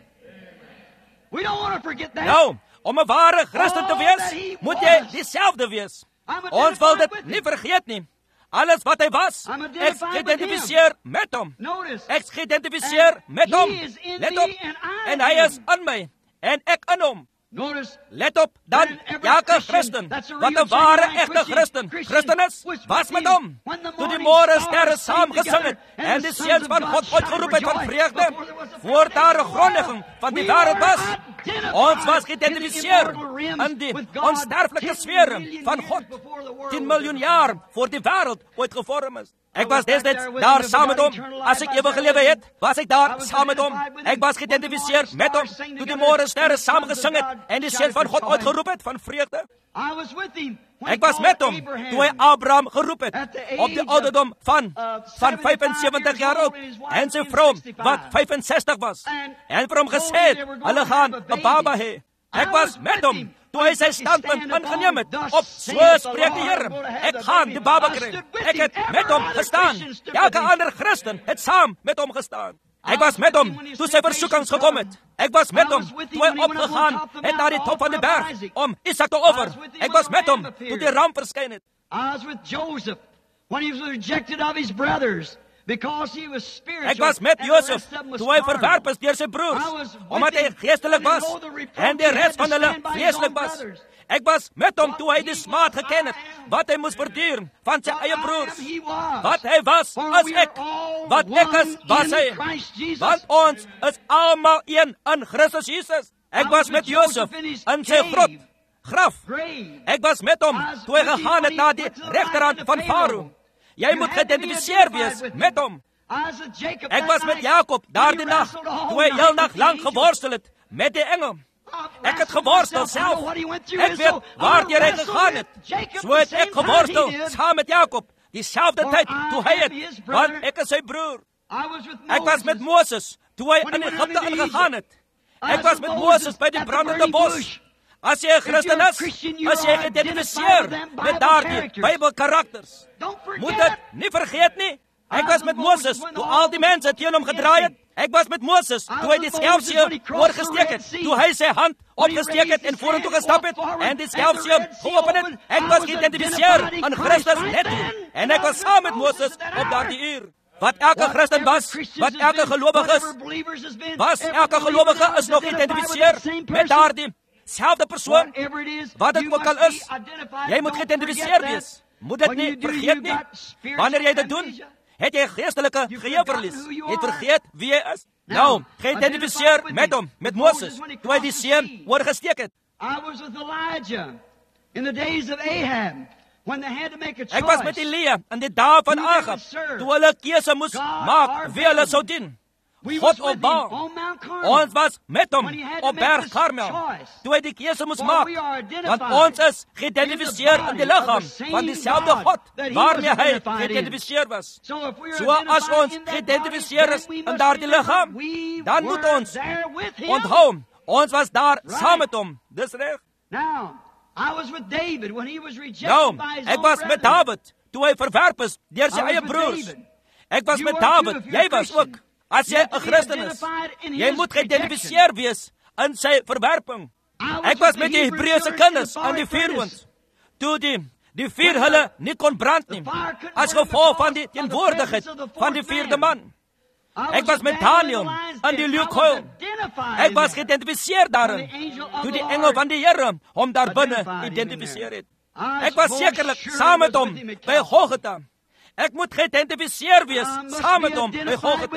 We don't want to forget that. Nou, om 'n ware Christen te wees, moet jy dieselfde wees. Ons wil dit nie vergeet nie. Alles wat hy was, ek geïdentifiseer met hom. Ek geïdentifiseer met hom. Let op, en hy is in my, en ek in hom. Let op, dan, elke Christen, wat 'n ware, egte Christen is, was met hom. Toe die môresterre saam gesing het, en die seuns van God uitgeroep het van vreugde, voor daar 'n grondlegging van die wêreld was, ons was geïdentifiseer in die onsterflike sfere van God, 10 miljoen jaar voor die wêreld ooit gevorm is. Ek was destyds daar saam met hom. As ek ewige lewe het, was ek daar saam met hom. Ek was geïdentifiseer met hom, toe die môresterre saam gesing het, en die seun van God uitgeroep het van vreugde. Ek was met hom, toe hy Abraham geroep het, op die ouderdom van 75 jaar oud, en sy vrou, wat 65 was, en vir hom gesê het, hulle gaan 'n baba hê. Ek was met hom, toe hy sy standpunt ingeneem het, op so spreek die Here, ek gaan die baba kry. Ek het met hom gestaan. Elke ander Christen het saam met hom gestaan. Ek was met hom, toe sy versoekings gekom het. Ek was met hom, toe hy opgegaan het na die top van die berg, om Isak te offer. Ek was met hom, toe die ram verskyn het. I was with Joseph, when he was rejected of his brothers. Ek was met Josef toe hy verwerp is deur sy broers, omdat hy geestelik was en die res van hulle vleeslik was. Ek was met hom toe hy die smaad geken het, wat hy moes verduur van sy eie broers. Wat hy was, as ek. Wat ek is, was hy. Want ons is almal een in Christus Jesus. Ek was met Josef in sy graf. Ek was met hom toe hy gegaan het na die regterhand van Farao. Jy moet geïdentifiseer wees met hom. Ek was met Jakob daardie nag, toe hy heel nag lang geworstel het met die engel. Ek het geworstel self. Ek weet waar hy gegaan het. So het ek geworstel saam met Jakob, dieselfde tyd toe hy het, want ek is sy broer. Ek was met Moses toe hy in Egypte ingegaan het. Ek was met Moses by die brandende bos. As jy 'n Christen is jy geïdentifiseer met daardie Bybelkarakters. Moet dit nie vergeet nie. Ek was met Moses toe al die mense teen hom gedraai het. Ek was met Moses toe hy die skelfsee oorgesteek het, toe hy sy hand opgesteek het en vorentoe gestap het en die skelfsee geopen het. Ek was geïdentifiseer aan Christus net toe. En ek was saam met Moses op daardie uur. Wat elke Christen was, wat elke gelowige is nog geïdentifiseer met daardie selfde persoon, wat dit ook al is. Jy moet geïdentifiseer wees. Moet dit nie vergeet nie. Wanneer jy dit doen, het jy geestelike geheueverlies. Jy het vergeet wie jy is. Nou, geïdentifiseer met hom, met Moses, toe hy die see oorgesteek het. Ek was met Elia in die dae van Agab, toe hulle keuse moes maak wie hulle sou dien. God op Baal. Ons was met hom op Berg Karmel, toe hy die keuse moes maak, want ons is geïdentifiseer in die liggaam van dieselfde God, waarmee hy geïdentifiseer was. So as ons geïdentifiseer is in daardie liggaam, dan moet ons onthou, ons was daar saam met hom. Dis reg. Nou, ek was met David, toe hy verwerp is deur sy eie broers. Ek was met David, jy was ook. As jy 'n Christen is, jy moet geïdentifiseer wees in sy verwerping. Ek was met die Hebreëse kinders aan die vuurwind, toe die vuur hulle nie kon brand nie, as gevolg van die teenwoordigheid van die vierde man. Ek was met Daniel aan die leeukuil. Ek was geïdentifiseer daarin, toe die engel van die Here hom daar binne identifiseer het. Ek was sekerlik saam met hom by Golgotha. Ek moet geïdentifiseer wees saam met hom by Golgotha.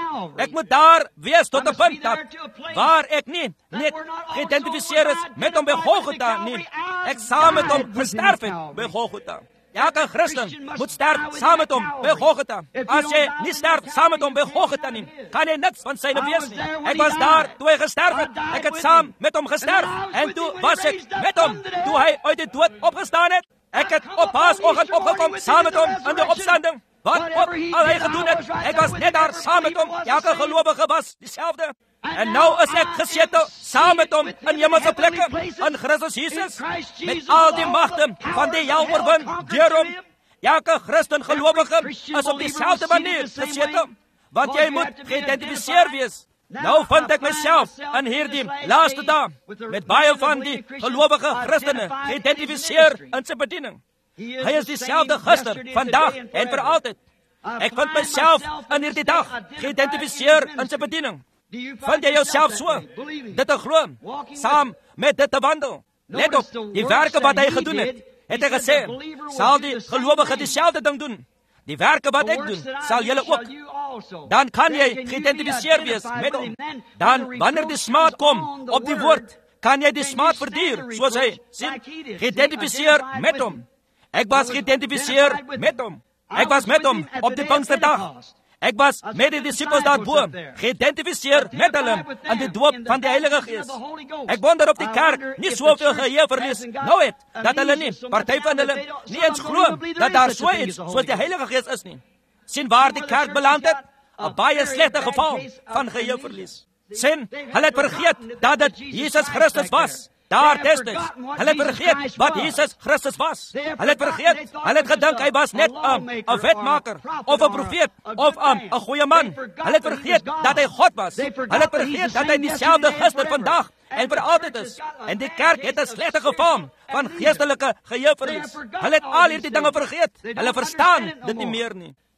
Ek moet daar wees tot 'n punt dat waar ek nie net geïdentifiseer is met hom by Golgotha nie, ek saam met hom gesterf het by Golgotha. Elke Christen moet sterf saam met hom by Golgotha. As jy nie sterf saam met hom by Golgotha nie, kan jy niks van syne wees nie. Ek was daar toe hy gesterf het. Ek het saam met hom gesterf en toe was ek met hom toe hy uit die dood opgestaan het. Ek het op Paasoggend opgekom saam met hom in die opstanding. Wat ook al hy gedoen het, ek was net daar saam met hom. Elke gelowige was dieselfde. En nou is ek gesetel saam met hom in hemelse plekke in Christus Jesus, met al die magte van die hel oorwin deur hom. Elke Christen gelowige is op dieselfde manier gesetel, want jy moet geïdentifiseer wees. Nou vind ek myself in hierdie laaste dae met baie van die gelowige Christene geïdentifiseer in sy bediening. Hy is dieselfde gister, vandag en vir altyd. Ek vind myself in hierdie dag geïdentifiseer in sy bediening. Vind jy jouself so, dit te glo, saam met dit te wandel? Let op, die werke wat hy gedoen het hy gesê, sal die gelowige dieselfde ding doen. Die werke wat ek doen, sal julle ook. Dan kan jy geïdentifiseer wees met hom. Dan, wanneer die smaad kom op die woord, kan jy die smaad verduur, soos hy sien, geïdentifiseer met hom. Ek was geïdentifiseer met hom. Ek was met hom op die Pinksterdag. Ek was met die disippels daarbo, geïdentifiseer met hulle aan die doop van die Heilige Gees. Ek wonder of die kerk nie soveel geheueverlies nou het, dat hulle nie, party van hulle, nie eens glo dat daar so iets soos die Heilige Gees is nie. Sien waar die kerk beland het? 'n baie slegte geval van geheueverlies. Sien, hulle het vergeet dat dit Jesus Christus was. Daar destyds, hulle het vergeet wat Jesus Christus was. Hulle het vergeet, hulle het gedink hy was net 'n wetmaker, of 'n profeet, of 'n goeie man. Hulle het vergeet dat hy God was. Hulle het vergeet dat hy dieselfde gister, vandag en vir altyd is. En die kerk het 'n slegte geval van geestelike geheueverlies. Hulle het al hierdie dinge vergeet. Hulle verstaan dit nie meer nie.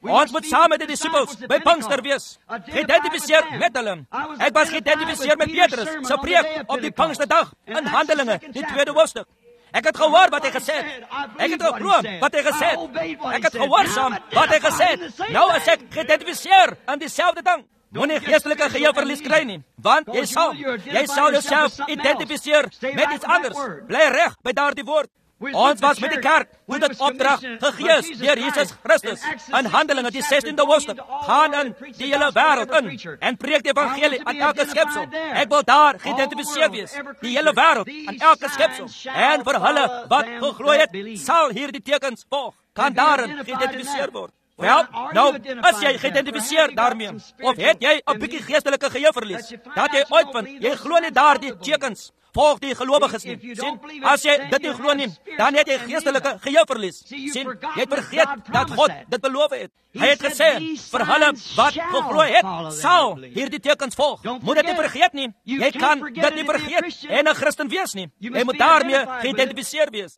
Ons moet saam met die disippels by Pinkster wees. Geïdentifiseer met hulle. Ek was geïdentifiseer met Petrus se preek op die Pinksterdag in Handelinge, die 2de hoofstuk. Ek het gehoor wat hy gesê het. Ek het geglo wat hy gesê het. Ek het gehoorsaam wat hy gesê het. Nou as ek geïdentifiseer aan dieselfde ding, moenie geestelike geheueverlies kry nie, want jy sal jouself identifiseer met iets anders. Bly reg by daardie woord. Ons was met die kerk toe dit opdrag gegee is deur Jesus Christus in Handelinge, die 16de hoofstuk. Gaan in die hele wêreld in en preek die evangelie aan elke skepsel. Ek wil daar geïdentifiseer wees, die hele wêreld, aan elke skepsel. En vir hulle wat geglo het, sal hierdie tekens volg. Kan daarin geïdentifiseer word. Wel, nou, as jy geïdentifiseer daarmee, of het jy 'n bietjie geestelike geheueverlies, dat jy uitvind, jy glo nie daardie tekens, volg die gelowiges nie. Sien, as jy dit nie glo nie, dan het jy geestelike geheueverlies. Sien, jy het vergeet dat God dit beloof het. Hy het gesê, vir hulle wat geglo het, sal hierdie tekens volg. Moet dit nie vergeet nie. Jy kan dit nie vergeet en 'n Christen wees nie. Jy moet daarmee geïdentifiseer wees.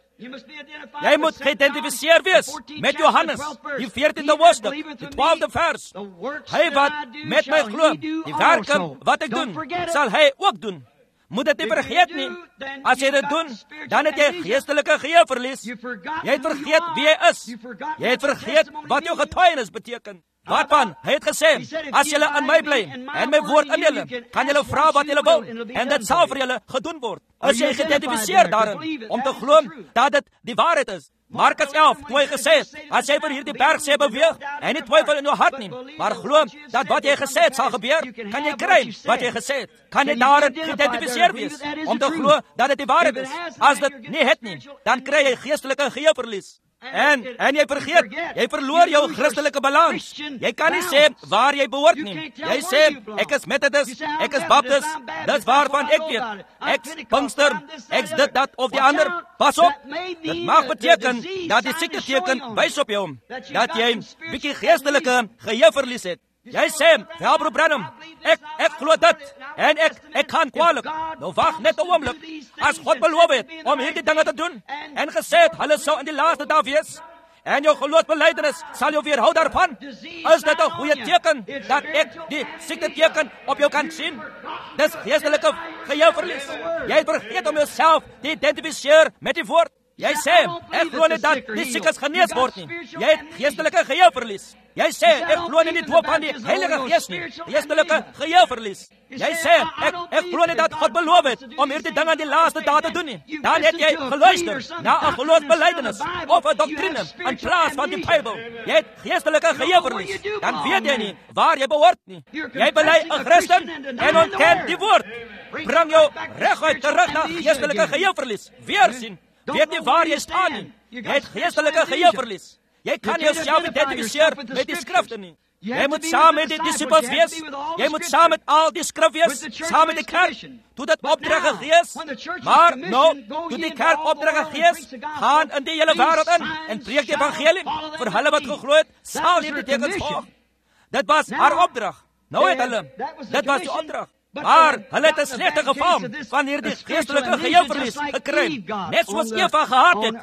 Jy moet geïdentifiseer wees met Johannes, die 14de hoofstuk, die 12de vers. Hy wat met my glo, die werke wat ek doen, sal hy ook doen. Moet dit nie vergeet nie. As jy dit doen, dan het jy geestelike geheueverlies. Jy het vergeet wie jy is. Jy het vergeet wat jou getuienis beteken. Wat van? Hy het gesê, as julle aan my bly en my woord in julle, kan julle vra wat julle wil en dit sal vir julle gedoen word. As jy geïdentifiseer daarin om te glo dat dit die waarheid is. Markus 11, toe hy gesê het, as jy vir hierdie berg sê beweeg en nie twyfel in jou hart nie, maar glo dat wat jy gesê het sal gebeur, kan jy kry wat jy gesê het. Kan jy daarin geïdentifiseer wees om te glo dat dit die waarheid is. As dit nie het nie, dan kry jy geestelike geheueverlies. En jy vergeet, jy verloor jou Christelike balans. Jy kan nie sê waar jy behoort nie. Jy sê, ek is Methodist, ek is Baptist, dis waarvan ek weet. Ek Pinkster, ek dit, dat of die ander. Pas op, dit mag beteken dat die siekteteken wys op jou, dat jy bietjie geestelike geheueverlies het. Jy sê, ja, broer Branham, ek glo dit, en ek kan kwalijk. Nou wacht net 'n oomblik. As God beloof het om hierdie dinge te doen, en gesê het, hulle sou in die laaste dae wees, en jou geloofsbelijdenis sal jou weerhou daarvan, is dit 'n goeie teken, dat ek die siekteteken op jou kan sien? Dis geestelike geheueverlies. Jy het vergeet om jouself te identifiseer met die woord. Jy sê, ek glo nie dat die siekes genees word nie. Jy het geestelike geheueverlies. Jy sê, ek glo nie die doop van die Heilige Gees nie. Geestelike geheueverlies. Jy sê, ek glo nie dat God beloof het om hierdie dinge in die laaste dae te doen nie. Dan het jy geluister na 'n geloofsbelijdenis of 'n doktrine in plaas van die Bybel. Jy het geestelike geheueverlies. Dan weet jy nie waar jy behoort nie. Jy bely 'n Christen en ontken die woord. Bring jou reguit terug na geestelike geheueverlies. Weer sien. Weet nie waar jy staan nie. Jy het geestelike geheueverlies. Jy kan jouself identifiseer met die skrifte nie. Jy moet saam met die disippels wees. Jy moet saam met al die skrif wees. Saam met die kerk. Toe dit opdrag gegee is. Maar nou, toe die kerk opdrag gegee is, gaan in die hele wêreld in en preek die evangelie. Vir hulle wat geglo het, sal hierdie tekens volg. Dit was haar opdrag. Nou het hulle. Dit was die opdrag. Maar hulle het 'n slegte geval van hierdie geestelike geheueverlies gekry. Net soos Eva gehad het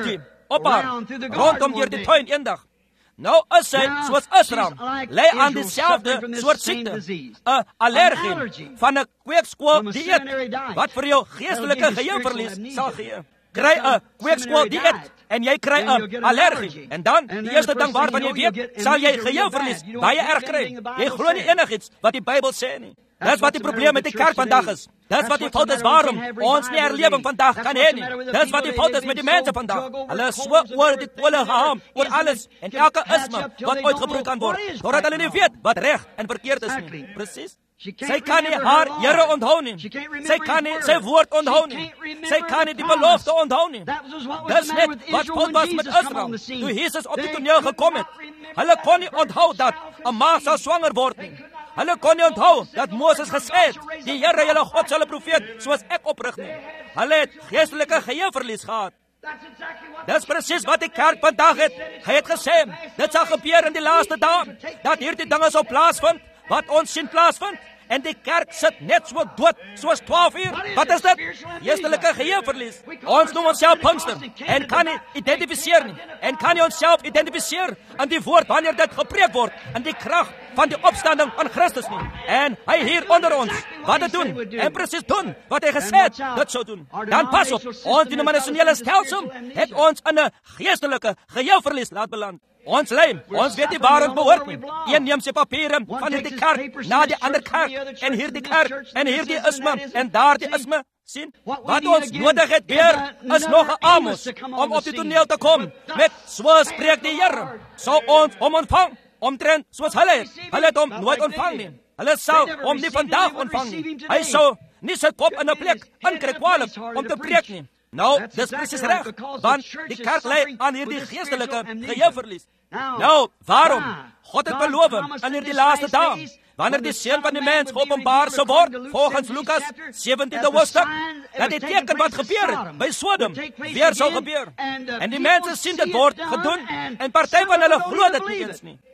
op haar, rondom deur die tuin eendag. Nou is sy, soos Israel, lei aan dieselfde soort siekte. 'n Allergie van 'n kweekskool dieet, wat vir jou geestelike geheueverlies sal gee. Kry 'n kweekskool dieet en jy kry 'n allergie. En dan, die eerste ding waarvan jy weet, sal jy geheueverlies baie erg kry. Jy glo nie enigiets wat die Bybel sê nie. Dis wat die probleem met die kerk vandag is. Dis wat die fout is waarom ons nie herlewing vandag kan hê nie. Dis wat die fout is met die mense vandag. Hulle is so oor die kolle gehaam, oor alles en elke isme wat uitgebroei kan word. Doordat hulle nie weet wat reg en verkeerd is nie. Presies. Sy kan nie haar Here onthou nie. Sy kan nie sy woord onthou nie. Sy kan nie die belofte onthou nie. Dis net wat fout was met Israel. Toe Jesus op die toneel gekom het. Hulle kon nie onthou dat 'n ma sal swanger word nie. Hulle kon nie onthou dat Moses gesê het, die Here julle God sal 'n profeet soos ek oprig nie. Hulle het geestelike geheueverlies gehad. Dis presies wat die kerk vandag het. Hy het gesê, dit sal gebeur in die laaste dae, dat hierdie dinge sal plaasvind, wat ons sien plaasvind, en die kerk sit net so dood soos 12 uur. Wat is dit? Geestelike geheueverlies. Ons noem onsself Pinkster en kan nie identifiseer nie. En kan nie onsself identifiseer aan die woord wanneer dit gepreek word, aan die krag van die opstanding van Christus nie. En hy hier onder ons, wat het doen? En presies doen wat hy gesê het, dit sou doen. Dan pas op, ons denominasionele stelsel het ons in 'n geestelike geheueverlies laat beland. Ons lei, ons weet nie waar ons behoort nie. Een neem sy papiere van hierdie kerk na die ander kerk, en hierdie kerk, en hierdie isme, en daar die isme. Sien, wat ons nodig het weer, is nog 'n Amos, om op die toneel te kom, met so spreek die Here, sou ons hom ontvang, omtrent soos hulle het hom nooit ontvang nie. Hulle sou hom nie vandag ontvang nie. Hy sou nie sy kop in 'n plek inkry kwalik om te preek nie. Nou, dis presies reg, want die kerk lei aan hierdie geestelike geheueverlies. Nou, waarom? God het beloof in hierdie laaste dae, wanneer die seun van die mens geopenbaar sou word, volgens Lukas 17de hoofstuk, dat die teken wat gebeur het by Sodom weer sou gebeur. En die mense sien dit word gedoen, en party van hulle glo dit nie eens nie.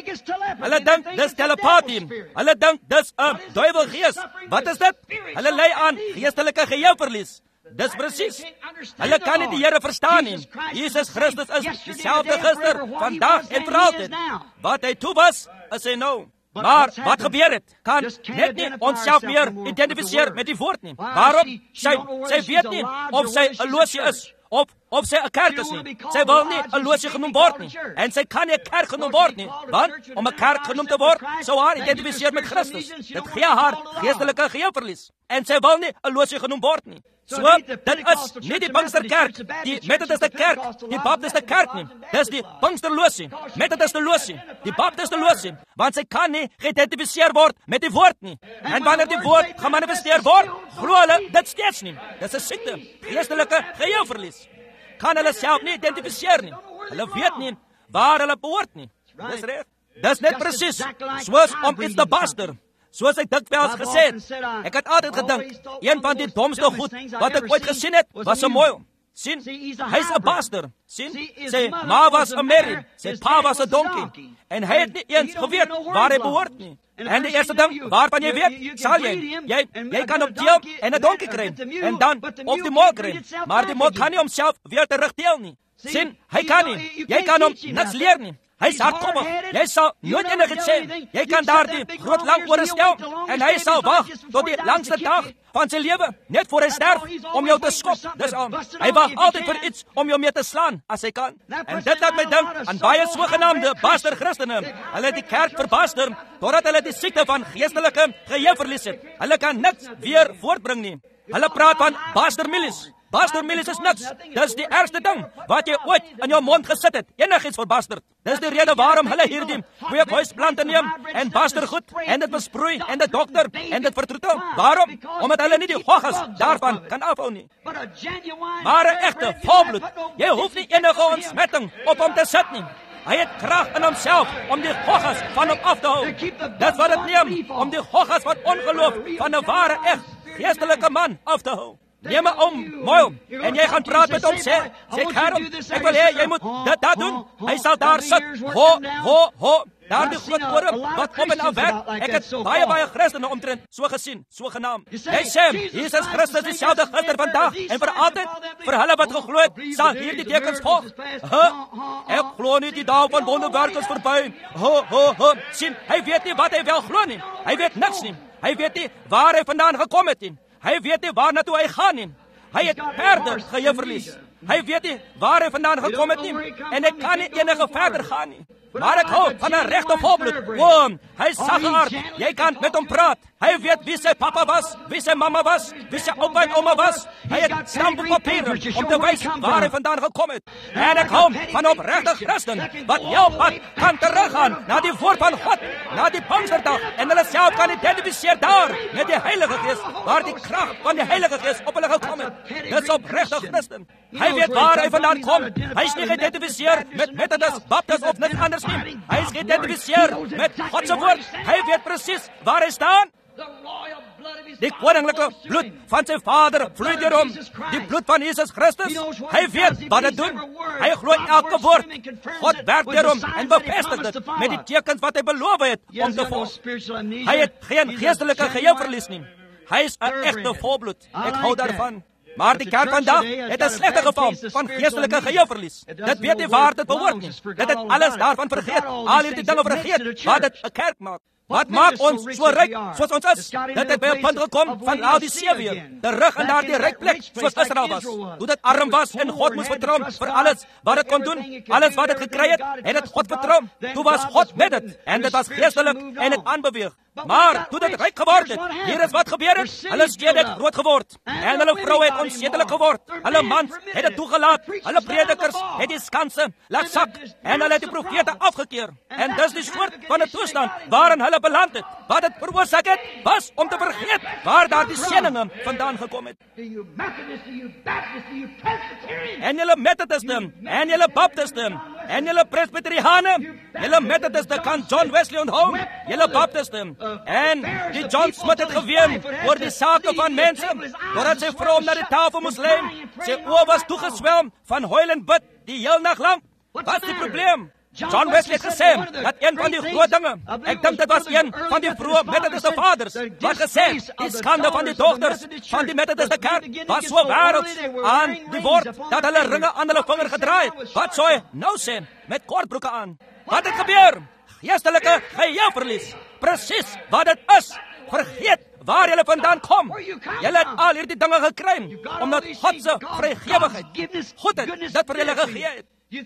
Hulle dink dis telepathie. Hulle dink dis 'n duiwelgees. Wat is dit? Hulle lei aan geestelike geheueverlies. Dis presies. Hulle kan nie die Here verstaan nie. Jesus Christus is dieselfde gister, vandag en vir altyd. Wat hy toe was, is hy nou. Maar wat gebeur het? Kan net nie onsself meer identifiseer met die woord nie. Waarom? Sy weet nie of sy 'n losie is, of sy 'n kerk is nie. Sy wil nie 'n losie genoem word nie. En sy kan nie 'n kerk genoem word nie. Want om 'n kerk genoem te word, sou haar identifiseer met Christus. Dit gee haar geestelike geheueverlies. En sy wil nie 'n losie genoem word nie. So, dit is nie die Pinksterkerk, die Methodiste kerk, die Baptiste kerk nie. Dis die Pinksterlosie, Methodiste losie, die Baptiste losie, want sy kan nie geïdentifiseer word met die woord nie. En wanneer die woord gemanifesteer word, glo hulle dit steeds nie. Dis 'n siekte, geestelike geheueverlies. Kan hulle self nie identifiseer nie. Hulle weet nie waar hulle behoort nie. Dis reg. Dis net presies soos om iets te baster. Soos ek dikwels gesê het, ek het altyd gedink, een van die domste goed wat ek ooit gesien het, was 'n moel. Sien, hy's 'n baster. Sien, sy ma was 'n merrie, sy pa was 'n donkie. En hy het nie eens geweet waar hy behoort nie. En die eerste ding, waarvan jy weet, sal jy kan op teel en 'n donkie kry, en dan op die mol kry. Maar die mol kan nie homself weer terugteel nie. Sien, hy kan nie, jy kan hom niks leer nie. Hy is hardkoppig. Jy sal nooit enigiets sê. Jy kan daar die groot lang ore stel, en hy sal wag tot die langste dag van sy lewe, net voor hy sterf, om jou te skop. Dis al. Hy wag altyd vir iets om jou mee te slaan, as hy kan. En dit laat my dink aan baie sogenaamde baster Christene. Hulle het die kerk verbaster, totdat hulle die siekte van geestelike geheueverlies het. Hulle kan niks weer voortbring nie. Hulle praat van bastermilies. Bastermilies is niks. Dis die ergste ding wat jy ooit in jou mond gesit het. Enigiets verbasterd. Dis die rede waarom hulle hierdie kweekhuisplante neem en bastergoed en dit besproei en dit dokter en dit vertroetel. Waarom? Omdat hulle nie die goggas daarvan kan afhou nie. Maar 'n egte volbloed, jy hoef nie enige ontsmetting op hom te sit nie. Hy het krag in homself om die goggas van hom af te hou. Dit wat dit neem om die goggas van ongeloof van 'n ware eg geestelike man af te hou. Neem my om, mooi, en jy gaan praat met hom, sê Karel, ek wil hê, jy moet dit doen. Hy sal daar sit, ho, daar die groot ore, wat op en af werk. Ek het baie Christene omtrent so gesien, so genaam. Hy sê, Jesus Christus dieselfde gister, vandag, en vir altyd, vir hulle wat geglo het, sal hierdie tekens volg. Ek glo nie die dag van wonderwerkers verby. Sien, hy weet nie wat hy wel glo nie. Hy weet niks nie. Hy weet nie waar hy vandaan gekom het nie. Hy weet nie waar naartoe hy gaan nie. Hy het verder geheueverlies. Hy weet nie waar hy vandaan gekom het nie. En hy kan nie enige verder gaan nie. Maar ek hou van 'n regte volbloed. Hy saggaard. Jy kan met hom praat. Hy weet wie sy papa was, wie sy mamma was, wie sy oupa en oma was. Hy het stamboekpapiere om te wys waar hy vandaan gekom het. En ek hou van opregte Christen wat jou pad kan teruggaan na die woord van God, na die Pinksterdag, en hulle self kan identifiseer daar met die Heilige Gees, waar die krag van die Heilige Gees op hulle gekom het. Dis opregte Christen. Hy weet waar hy vandaan kom. Hy is nie geïdentifiseer met Methodist, Baptist of niks anders nie. Hy is geïdentifiseer met God se woord. Hy weet presies waar hy staan. Die koninklike bloed van sy Vader vloei deur hom. Die bloed van Jesus Christus. Hy weet wat dit doen. Hy glo elke woord. God werk deur hom en bevestig dit met die tekens wat hy beloof het om te volg. Hy het geen geestelike geheueverlies nie. Hy is 'n egte volbloed. Ek hou daarvan. Maar die kerk vandag het 'n slegte geval van geestelike geheueverlies. Dit weet nie waar dit behoort nie. Dit het alles daarvan vergeet. Al hierdie dinge vergeet wat dit 'n kerk maak. Wat maak ons so ryk soos ons is? Dit het by 'n punt gekom van Laodicea weer. Terug in daardie ryk plek soos Israel was. Hoe dit arm was en God moes vertrou vir alles wat dit kon doen. Alles wat dit gekry het, het dit God vertrou. Toe was God met dit. En dit was geestelik en het aanbeweeg. Maar toe dit ryk geword het, hier is wat gebeur het. Hulle stede het groot geword. En hulle vroue het onsedelik geword. Hulle mans het dit toegelaat. Hulle predikers het die skanse laat sak. En hulle het die profete afgekeer. En dis die soort van 'n toestand waarin hulle beland het. Wat dit veroorsaak het, was om te vergeet waar daardie seëninge vandaan gekom het. En julle Methodiste, en julle Baptiste, en julle Presbyteriane, julle Methodiste kan John Wesley onthou, julle Baptiste. En die John Smith het geween oor die sake van mense, doordat sy vrou hom na die tafel moes lê. Sy oë was toegeswelm van huil en bid die heel nag lank. Wat is die probleem? John Wesley het gesê dat een van die groot dinge, ek dink dit was een van die vroeë Methodiste vaders, wat gesê, die skande van die dogters van die Methodiste kerk was so wêrelds aan die woord, dat hulle ringe aan hulle vinger gedraai het. Wat sou hy nou sê, met kortbroeke aan? Wat het gebeur? Geestelike geheueverlies. Presies wat dit is. Vergeet waar julle vandaan kom. Julle het al hierdie dinge gekry, omdat God se vrygewigheid, goedheid, dit vir julle gegee het.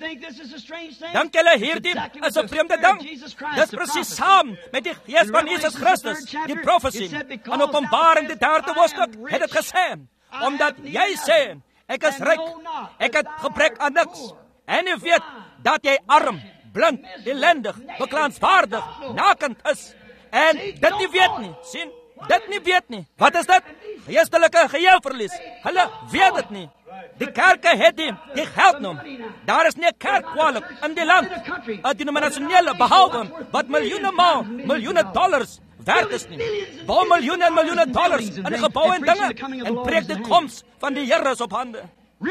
Dink julle hierdie is 'n vreemde ding? Dis presies saam met die gees van Jesus Christus, die profesie. In Openbaring die 3de hoofstuk het dit gesê, omdat jy sê, ek is ryk, ek het gebrek aan niks, en jy weet dat jy arm, blind, ellendig, beklaanswaardig, nakend is, en dit nie weet nie, sien, dit nie weet nie. Wat is dit? Geestelike geheueverlies. Hulle weet dit nie. Die kerke het die geld noem. Daar is nie 'n kerk kwalik in die land, 'n denominasionele, behalwe wat miljoene dollars werd is nie. Bou miljoene en miljoene dollars in die gebouwe en dinge, en preek die koms van die Here is op hande.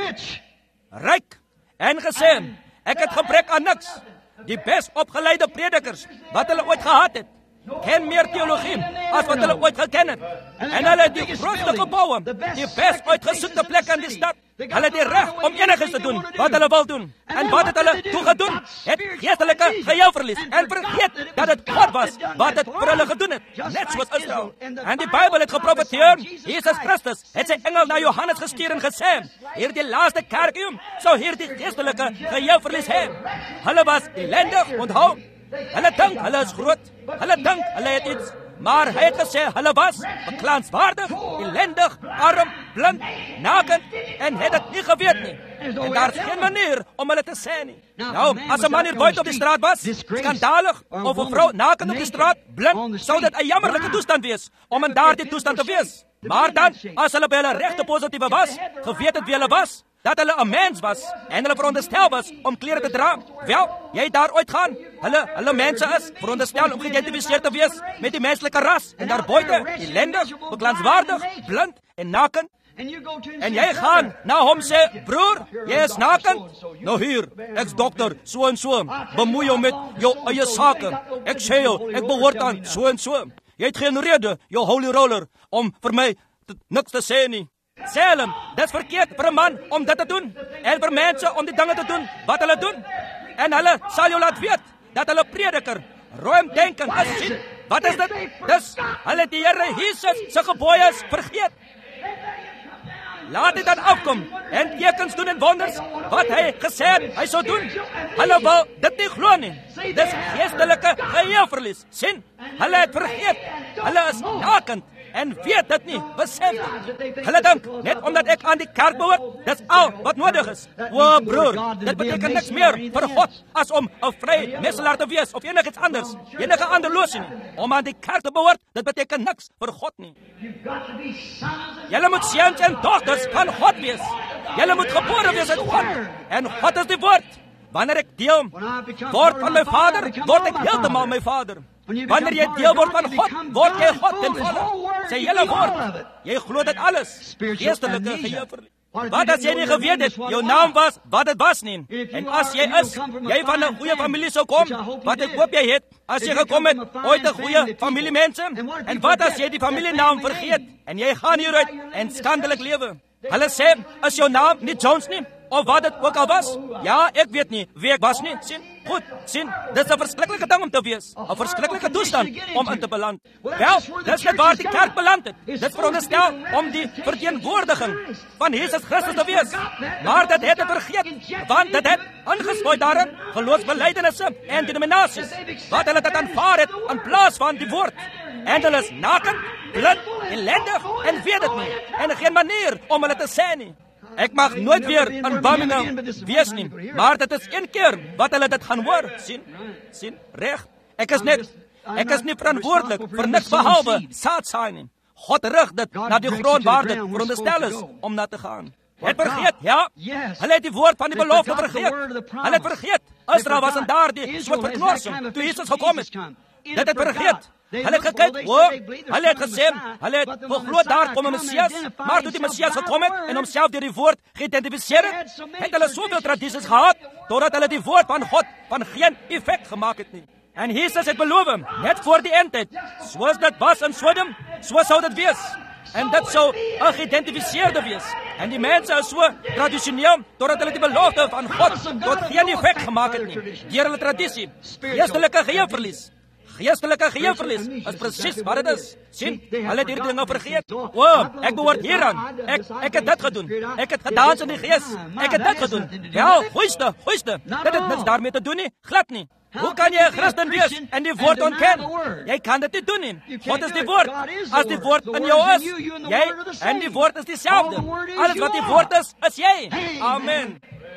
Ryk, en gesê, ek het gebrek aan niks. Die best opgeleide predikers wat hulle ooit gehad het, ken meer teologie as wat hulle ooit geken het. En hulle het die grootste gebouwe, die best uitgesoekte plekke in die stad. Hulle het die reg om enigiets te doen wat hulle wil doen. En wat het hulle toegedoen? Het geestelike geheueverlies. En vergeet dat het God was wat het vir hulle gedoen het. Net soos Israel. En die Bybel het geprofeteer, Jesus Christus het sy engel na Johannes gestuur en gesê, hierdie laaste kerkie sou hierdie geestelike geheueverlies hê. Hulle was ellendig, onthou. Hulle dink hulle is groot. Hulle dink hulle het iets. Maar hy het gesê, hulle was beklaanswaardig, ellendig, arm, blind, nakend, en het dit nie geweet nie. En daar is geen manier om hulle te sê nie. Nou, as 'n man hier buite op die straat was, skandalig, of 'n vrou nakend op die straat, blind, sou dit 'n jammerlike toestand wees, om in daardie toestand te wees. Maar dan, as hulle by hulle regte positiewe was, geweet het wie hulle was, dat hulle 'n mens was, en hulle veronderstel was om klere te dra, wel, jy daar ooit gaan, hulle mense is veronderstel om geïdentifiseer te wees met die menslike ras, en daar buite, ellendig, beklaanswaardig, blind en nakend. En jy gaan na hom sê, broer, jy is nakend? Nou hier, ek's dokter, so en so, bemoei jou met jou eie sake. Ek sê jou, ek behoort aan so en so. Jy het geen rede, jou holy roller, om vir my niks te sê nie. Sê hulle, dit is verkeerd vir 'n man om dit te doen, en vir mense om die dinge te doen wat hulle doen. En hulle sal jou laat weet, dat hulle prediker, ruimdenken is sien. Wat is dit? Dis, hulle die Here Jesus se gebooies vergeet. Laat dit dan afkom, en tekens doen en wonders, wat hy gesê het, hy sou doen. Hulle wil dit nie glo nie. Dis geestelike geheueverlies, sien. Hulle het vergeet, hulle is nakend, en weet dit nie, besef dit. Hulle dink, net omdat ek aan die kerk behoort, dis al wat nodig is. O broer, dit beteken niks meer vir God, as om 'n vry messelaar te wees, of enigiets anders, enige ander losie. Om aan die kerk te behoort, dit beteken niks vir God nie. Julle moet seuns en dogters van God wees. Julle moet gebore wees uit God, en God is die woord. Wanneer ek deel word van my Vader, word ek heeltemal my Vader. Wanneer jy deel word van God, word jy God ten volle. Sy hele woord. Jy glo dit alles. Geestelike geheue. Wat as jy nie geweet het, jou naam was, wat het was nie. En as jy is, jy van 'n goeie familie sou kom, wat ek hoop jy het, as jy gekom het, ooit 'n goeie familiemense, en wat as jy die familienaam vergeet, en jy gaan hieruit en skandelik lewe. Hulle sê, is jou naam nie Jones nie, of wat dit ook al was? Ja, ek weet nie wie ek was nie, sien, goed, sien, dit is 'n verskriklike ding om te wees, 'n verskriklike toestand om in te beland. Wel, dis net waar die kerk beland het. Dit veronderstel om die verteenwoordiging van Jesus Christus te wees, maar dit het vergeet, want dit het ingesluit daarin geloofsbelijdenisse en denominasies, wat hulle dit aanvaar het in plaas van die woord. En hulle is naken, blind, ellendig en weet dit nie, en geen manier om hulle te sê nie. Ek mag nooit weer in Birmingham wees nie, maar dit is een keer wat hulle dit gaan hoor, sien, reg. Ek is nie verantwoordelik vir niks behalwe saad saai nie. God rig dit na die grond waar dit veronderstel is om na te gaan. Het vergeet, ja, hulle het die woord van die belofte vergeet. Hulle het vergeet, Israel was in daardie soort verknorsing toe Jesus gekom het. Dit het vergeet. Hulle het gekyk, hulle het gesê, hulle het geglo daar kom 'n Messias, maar toe die Messias gekom het en homself deur die woord geïdentifiseer het hulle soveel tradisies gehad, totdat hulle die woord van God van geen effek gemaak het nie. En Jesus het beloof, net voor die eindtyd, soos dit was in Sodom, so sou dit wees. En dit sou 'n geïdentifiseerde wees. En die mense is so tradisioneel, totdat hulle die belofte van God tot geen effek gemaak het nie, deur hulle tradisie, geestelike geheueverlies. Geestelike geheueverlies is presies wat dit is. Sien, hulle het hierdie dinge vergeet. Ek behoort hieraan. Ek het dit gedoen. Ek het gedans in die gees. Ek het dit gedoen. Ja, goeiste. Dit het niks daarmee te doen nie, glad nie. Hoe kan jy 'n Christen wees en die woord ontken? Jy kan dit nie doen nie. God is die woord. As die woord in jou is, jy en die woord is dieselfde. Alles wat die woord is jy. Amen.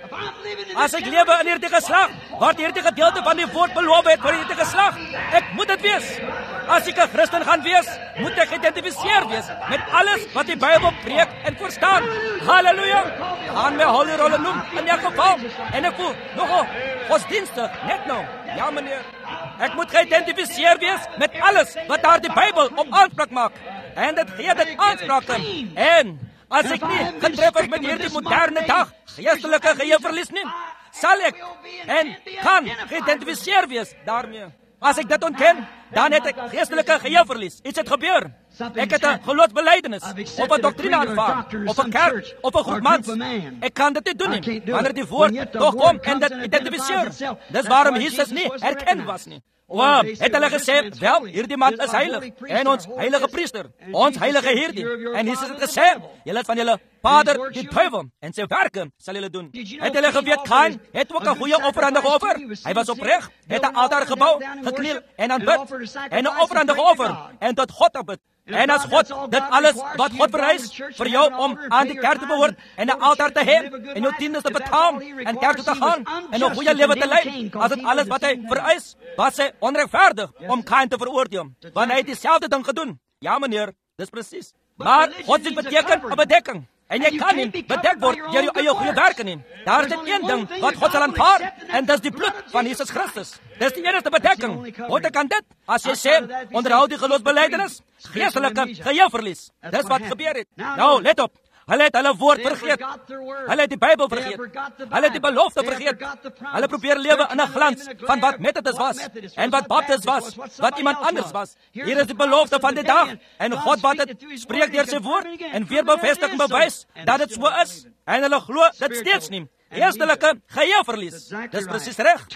As ek lewe in hierdie geslag, word hierdie gedeelte van die woord beloof het vir hierdie geslag. Ek moet dit wees. As ek 'n Christen gaan wees, moet ek geïdentifiseer wees met alles wat die Bybel preek en verstaan. Halleluja. Gaan my holy rolle noem in elk geval. En ek voel nogal godsdienstig, net nou. Ja meneer. Ek moet geïdentifiseer wees met alles wat daar die Bybel op aanspraak maak. En dit gee dit aanspraak in. En as ek nie getref is met hierdie moderne dag geestelike geheueverlies nie, sal ek en kan geïdentifiseer wees daarmee. As ek dit ontken, dan het ek geestelike geheueverlies. Iets het gebeur. Ek het 'n geloofsbelijdenis, of 'n doktrine aanvaar, of 'n kerk, of 'n groep mans. Ek kan dit nie doen nie, wanneer die woord toch kom en dit identifiseer. Dis waarom Jesus nie herken was nie. Het hulle gesê, wel, hierdie man is heilig, en ons heilige priester, ons heilige hierdie. En Jesus het gesê, julle is van julle vader die duivel, en sy werke sal julle doen. Het hulle geweet, Kain het ook 'n goeie offerande geoffer. Hy was opreg, het 'n altaar gebou, gekniel en aanbid, en 'n offerande geoffer, en tot God aanbid. En as God dit alles wat God vereis vir jou om aan die kerk te behoort en 'n altaar te hê en jou tiendes te betaal en kerk toe te gaan en 'n goeie lewe te lei, as dit alles wat hy vereis, was hy onregverdig om Kain te veroordeel, want hy het dieselfde ding gedoen. Ja meneer, dis presies. Maar God het beteken 'n bedekking. En jy kan nie bedek word deur jou eie goeie werke nie. Daar is net een ding wat God sal aanvaar, en dis die bloed van Jesus Christus. Dis die enigste bedekking. God kan dit, as jy sê, onderhou die geloofsbelijdenis, geestelike geheueverlies. Dis wat gebeur het. Nou, let op. Hulle het hulle woord vergeet. Hulle het die Bybel vergeet. Hulle het die belofte vergeet. Hulle probeer lewe in 'n glans van wat Methodist was en wat Baptist was, wat iemand anders was. Hier is die belofte van die dag en God wat dit spreek deur sy woord en weer bevestig en bewys dat dit so is. En hulle glo dit steeds nie. Geestelike geheueverlies. Dis presies reg.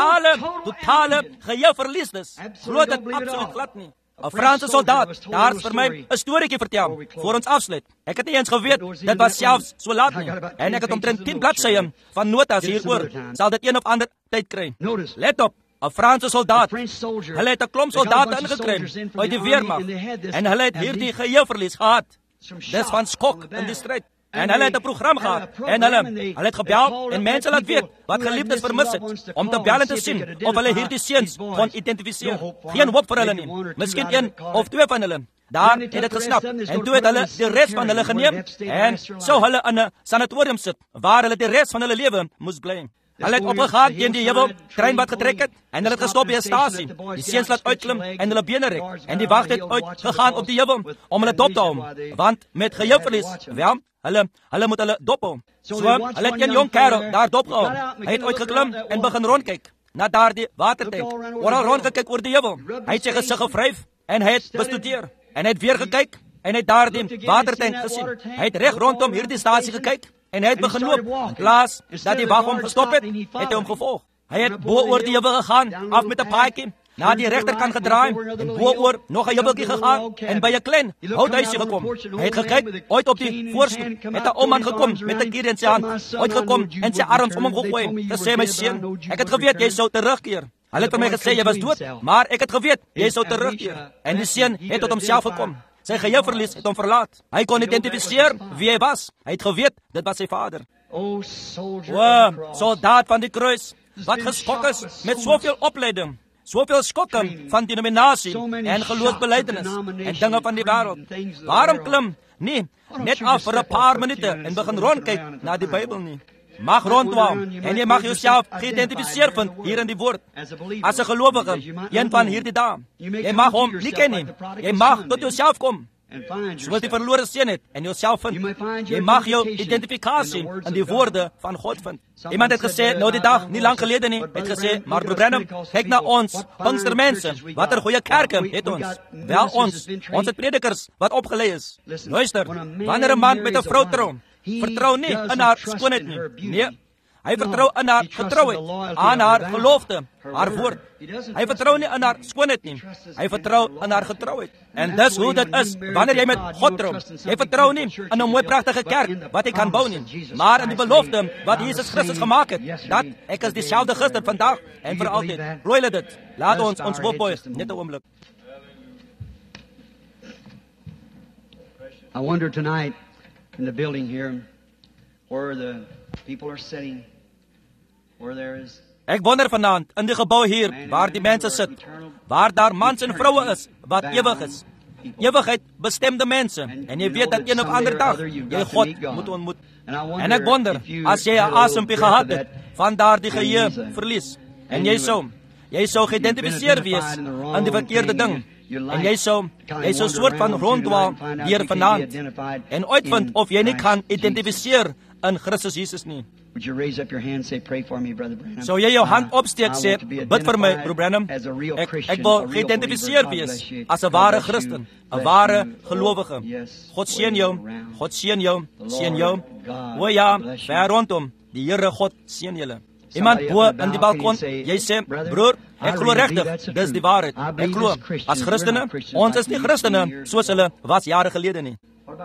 Totale geheueverlies dis. Glo dit absoluut glad nie. 'n Franse soldaat, daar vir my 'n storieetjie vertel, voor ons afsluit. Ek het nie eens geweet, dit was selfs so laat nie. En ek het omtrent 10 bladsye van notas hieroor. Sal dit een of ander tyd kry. Let op, 'n Franse soldaat. Hulle het 'n klomp soldate ingekry uit die weermag. En hulle het hierdie geheueverlies gehad. Dis van skok in die stryd. En hulle het 'n program gehad. En hulle het gebel en mense laat weet wat geliefdes vermis het, om te bel en te sien of hulle hierdie seuns kon identifiseer. Geen hoop vir hulle nie. Miskien een of twee van hulle. Daar het dit gesnap. En toe het hulle die res van hulle geneem en sou hulle in 'n sanatorium sit, waar hulle die res van hulle lewe moes bly. Hulle het opgegaan teen die heuwel, trein wat getrek het, en hulle het gestop by 'n stasie. Die seuns laat uitklim en hulle bene rek, en die wag het uitgegaan op die heuwel om hulle dop te hou, want met geheueverlies, wel, hulle moet hulle dop hou. So, hulle het een jong kerel daar dop gehou. Hy het uitgeklim en begin rondkyk na daardie watertank. Oral rondgekyk oor die heuwel. Hy het sy gesig gevryf en hy het bestudeer. En hy het weer gekyk en hy het daardie watertank gesien. Hy het reg rondom hierdie stasie gekyk en hy het begin loop. In plaas dat die wag hom gestop het, het hy hom gevolg. Hy het bo oor die heuwel gegaan, af met 'n paadjie, na die regterkant gedraai en bo oor nog 'n heuweltjie gegaan en by 'n klein houthuisie gekom. Hy het gekyk, ooit op die voorstoep het 'n ou man gekom met 'n kier in sy hand, uitgekom en sy arms om hom gegooi. Hy sê, my seun, ek het geweet jy sou terugkeer. Hy het vir my gesê jy was dood, maar ek het geweet jy sou terugkeer. En die seun het tot homself gekom. Sy geheueverlies het hom verlaat. Hy kon identifiseer wie hy was. Hy het geweet dit was sy vader. O, soldaat van die kruis, wat geskok is met soveel opleiding, soveel skokke van denominasie en geloofsbelijdenis en dinge van die wêreld. Waarom klim nie net af vir 'n paar minute en begin rondkyk na die Bybel nie? Mag rondwaal en jy mag jouself geïdentifiseer vind hier in die woord. As 'n gelowige, een van hierdie dae, jy mag hom nie ken nie. Jy mag tot jouself kom. Soos die verlore seun het en jouself vind. Jy mag jou identifikasie in die woorde van God vind. Iemand het gesê, nou die dag, nie lang gelede nie, het gesê, maar broer Branham, kyk na ons, Pinkstermense, wat 'n goeie kerke het ons. Wel ons het predikers wat opgelei is. Luister, wanneer 'n man met 'n vrou trou, vertrou nie in haar skoonheid nie. Nee, hy vertrou in haar getrouheid, aan haar gelofte, haar woord. Hy vertrou nie in haar skoonheid nie. Hy vertrou in haar getrouheid. En dis hoe dit is wanneer jy met God trou. Jy vertrou nie in 'n mooi pragtige kerk wat jy kan bou nie, maar in die belofte wat Jesus Christus gemaak het, dat ek is dieselfde gister, vandag en vir altyd. Glo jy dit? Laat ons hoop buig net 'n oomblik. I wonder tonight in the building here where the people are sitting, where there is. Ek wonder vanaand in die gebou hier waar die mense sit, waar daar mans en vroue is wat ewig is. Ewigheid bestemde mense en jy weet dat een of ander dag jy God moet ontmoet. En ek wonder as jy 'n asempie gehad het van daardie geheue verlies en jy sou geïdentifiseer wees aan die verkeerde ding. En jy sou soort van rondwaal hier vanaand en uitvind of jy nie kan identifiseer in Christus Jesus nie. Would you raise up your hand and say, pray for me, Brother Branham? So jy jou hand opsteek sê, bid vir my, Broer Branham. Ek wil geïdentifiseer wees as 'n ware Christen, 'n ware gelowige. God seën jou, God seën jou, seën jou. O ja, ver rondom, die Here God seën julle. Iemand bo in die balkon, jy sê, broer, ek glo regtig, dis die waarheid. Ek glo, as Christene, ons is nie Christene soos hulle was jare gelede nie.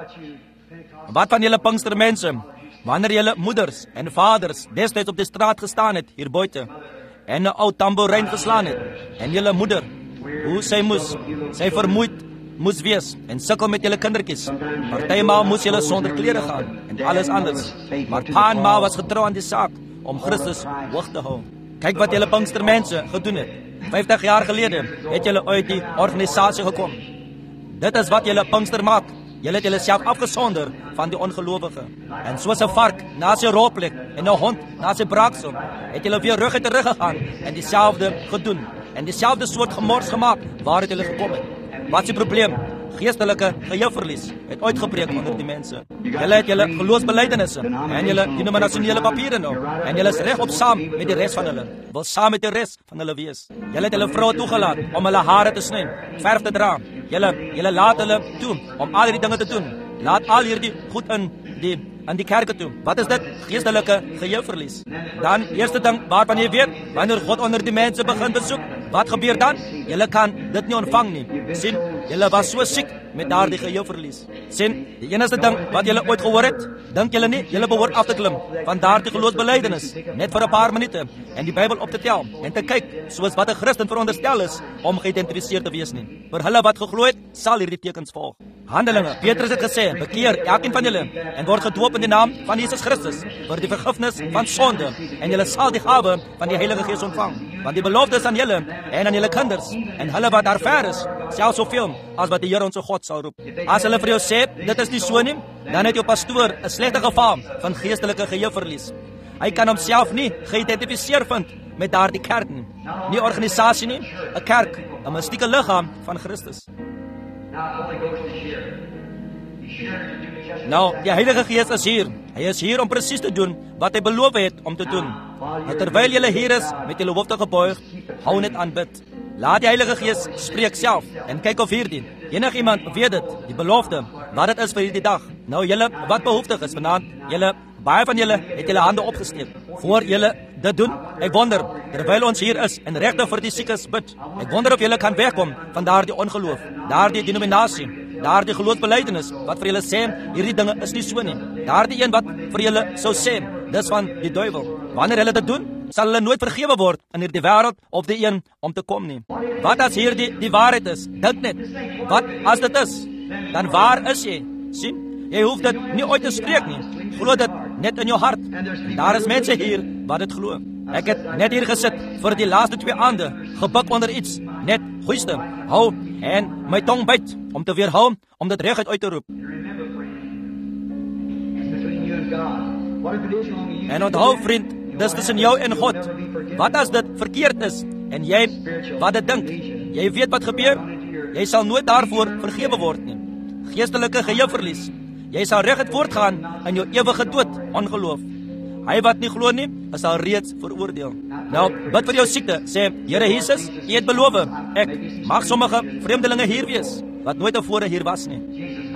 Wat van julle Pinkstermense? Wanneer julle moeders en vaders destyds op die straat gestaan het hier buite en 'n ou tamboerijn geslaan het en julle moeder, hoe sy vermoeid moes wees en sukkel met julle kindertjies. Partymaal moes julle sonder klere gaan en alles anders. Maar pa en ma was getrou aan die saak om Christus hoog te hou. Kyk wat julle Pinkstermense gedoen het. 50 jaar gelede het julle uit die organisasie gekom. Dit is wat julle Pinkster maak. Julle het julleself afgesonder van die ongelowige. En soos 'n vark na sy rolplek en 'n hond na sy braaksel, het julle weer rug uit rug gegaan en dieselfde gedoen. En dieselfde soort gemors gemaak waar het julle gekom het. Wat is die probleem? Geestelike geheueverlies het uitgebreek onder die mense. Julle het julle geloofsbelijdenisse en julle denominasionele papiere nou. En julle is reg op saam met die res van hulle. Wil saam met die res van hulle wees. Julle het hulle vroue toegelaat om hulle hare te sny, verf te dra. Julle laat hulle toe om al hierdie dinge te doen. Laat al hierdie goed in die kerke toe. Wat is dit? Geestelike geheueverlies. Dan, eerste ding waarvan jy weet, wanneer God onder die mense begin besoek, wat gebeur dan? Julle kan dit nie ontvang nie. Sien, julle was so siek met daardie geheueverlies. Sien, die enigste ding wat julle ooit gehoor het, dink julle nie, julle behoort af te klim van daardie geloofsbelijdenis, net vir 'n paar minute, en die Bybel op te tel, en te kyk, soos wat 'n Christen veronderstel is, om geïdentifiseer te wees nie. Vir hulle wat geglo het, sal hierdie tekens volg. Handelinge, Petrus het gesê, bekeer elkeen van julle, en word gedoop in die naam van Jesus Christus, vir die vergifnis van sonde, en julle sal die gawe van die Heilige Gees ontvang, want die belofte is aan julle, en aan julle kinders, en hulle wat daar ver is, selfs soveel, as wat die Here ons God sal roep. As hulle vir jou sê, dit is nie so nie, dan het jou pastoor 'n slegte geval van geestelike geheueverlies. Hy kan homself nie geïdentifiseer vind met daardie kerk nie. Nie organisasie nie, 'n kerk, 'n mystieke liggaam van Christus. Nou, die Heilige Gees is hier. Hy is hier om presies te doen wat hy beloof het om te doen. En terwyl julle hier is met julle hoofde geboog, hou net aan bid. Laat die Heilige Gees spreek self en kyk of hierdie enigiemand weet dit, die belofte, wat dit is vir hierdie dag. Nou julle wat behoeftig is vanaand, julle baie van julle het julle hande opgesteek. Voor julle dit doen, ek wonder, terwyl ons hier is en regtig vir die siekes bid, ek wonder of julle kan wegkom van daardie ongeloof, daardie denominasie, daardie geloofsbelijdenis wat vir julle sê, hierdie dinge is nie so nie. Daardie een wat vir julle sou sê, dis van die duiwel. Wanneer hulle dit doen, sal hulle nooit vergewe word in hierdie wêreld of die een om te kom nie. Wat as hierdie die waarheid is? Dink net. Wat as dit is? Dan waar is jy? Sien? Jy hoef dit nie ooit te spreek nie. Glo dit net in jou hart. En daar is mense hier wat dit glo. Ek het net hier gesit vir die laaste 2 aande, gebuk onder iets, net goeiste, hou en my tong byt om te weerhou om dit reguit uit te roep. En onthou vriend, dis tussen jou en God. Wat as dit verkeerd is en jy wat dit dink? Jy weet wat gebeur? Jy sal nooit daarvoor vergewe word nie. Geestelike geheueverlies. Jy sal reguit voortgaan in jou ewige dood, ongeloof. Hy wat nie glo nie, is al reeds veroordeel. Nou, bid vir jou siekte, sê, Here Jesus, U het beloof, ek mag sommige vreemdelinge hier wees, wat nooit tevore hier was nie.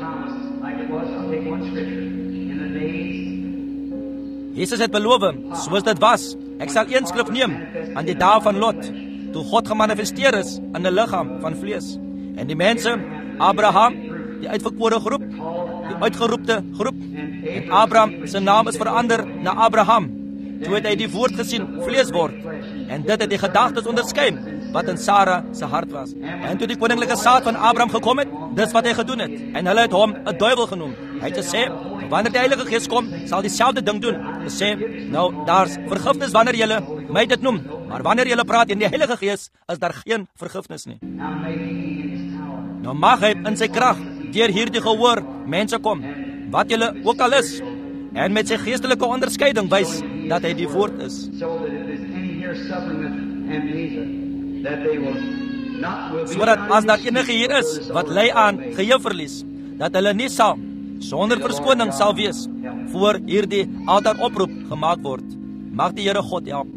Jesus het beloof, soos dit was, ek sal een skrif neem aan die dae van Lot, toe God gemanifesteer is in 'n liggaam van vlees. En die mense, Abraham, die uitverkore groep, die uitgeroepte groep, en Abraham se naam is verander na Abraham. Toe het hy die woord gesien vlees word, en dit het die gedagtes onderskei wat in Sara se hart was. En toe die koninklike saad van Abraham gekom het, dis wat hy gedoen het, en hulle het hom 'n duiwel genoem. Hy het gesê, wanneer die Heilige Gees kom, sal dieselfde ding doen. Hy sê, nou, daar's vergifnis wanneer julle my dit noem, maar wanneer julle praat in die Heilige Gees, is daar geen vergifnis nie. Nou mag hy in sy krag deur hierdie gehoor mense kom, wat julle ook al is, en met sy geestelike onderskeiding wys dat hy die woord is. Sodat as daar enige hier is wat ly aan geheueverlies, dat hulle nie sal sonder verskoning sal wees voor hierdie altaar oproep gemaak word. Mag die Here God help.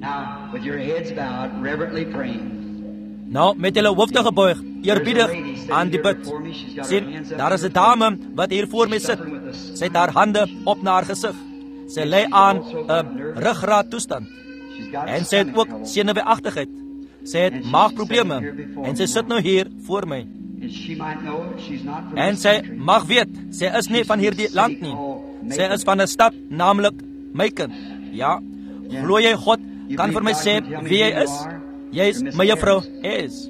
Nou, met julle hoofde geboog, eerbiedig aan die bid. Sien, daar is 'n dame wat hier voor my sit. Sy het haar hande op na haar gesig. Sy lê aan 'n ruggraat toestand. En sy het ook senuweeagtigheid. Sy het maagprobleme en sy sit nou hier voor my. En sy mag weet, sy is nie van hierdie land nie. Sy is van 'n stad, naamlik Macon. Ja, glo jy God kan vir my sê wie jy is? Jy is my juffrou is.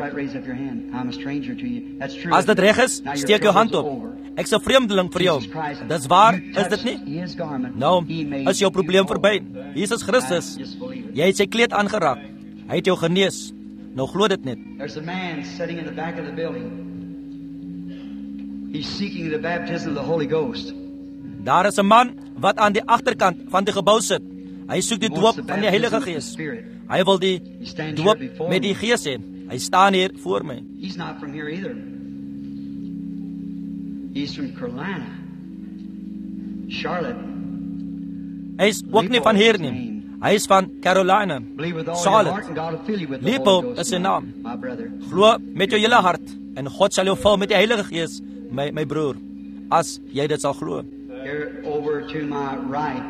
As dit reg is, steek jou hand op. Ek is 'n vreemdeling vir jou. Dis waar, is dit nie? Nou, is jou probleem verby. Jesus Christus, jy het sy kleed aangeraak. Hy het jou genees. Nou glo dit net. There's a man sitting in the back of the building. He's seeking the baptism of the Holy Ghost. Daar is 'n man wat aan die agterkant van die gebou sit. Hy soek die doop van die Heilige Gees. Hy wil die doop met die Gees hê. Hy staan hier voor my. He's not from here either. He's from Carolina, Charlotte. Hy is ook nie van hier nie. Hy is van Carolina, Charlotte. Lipo is sy naam. Glo met jou hele hart en God sal jou vul met die Heilige Gees, my broer, as jy dit sal glo. Here over to my right.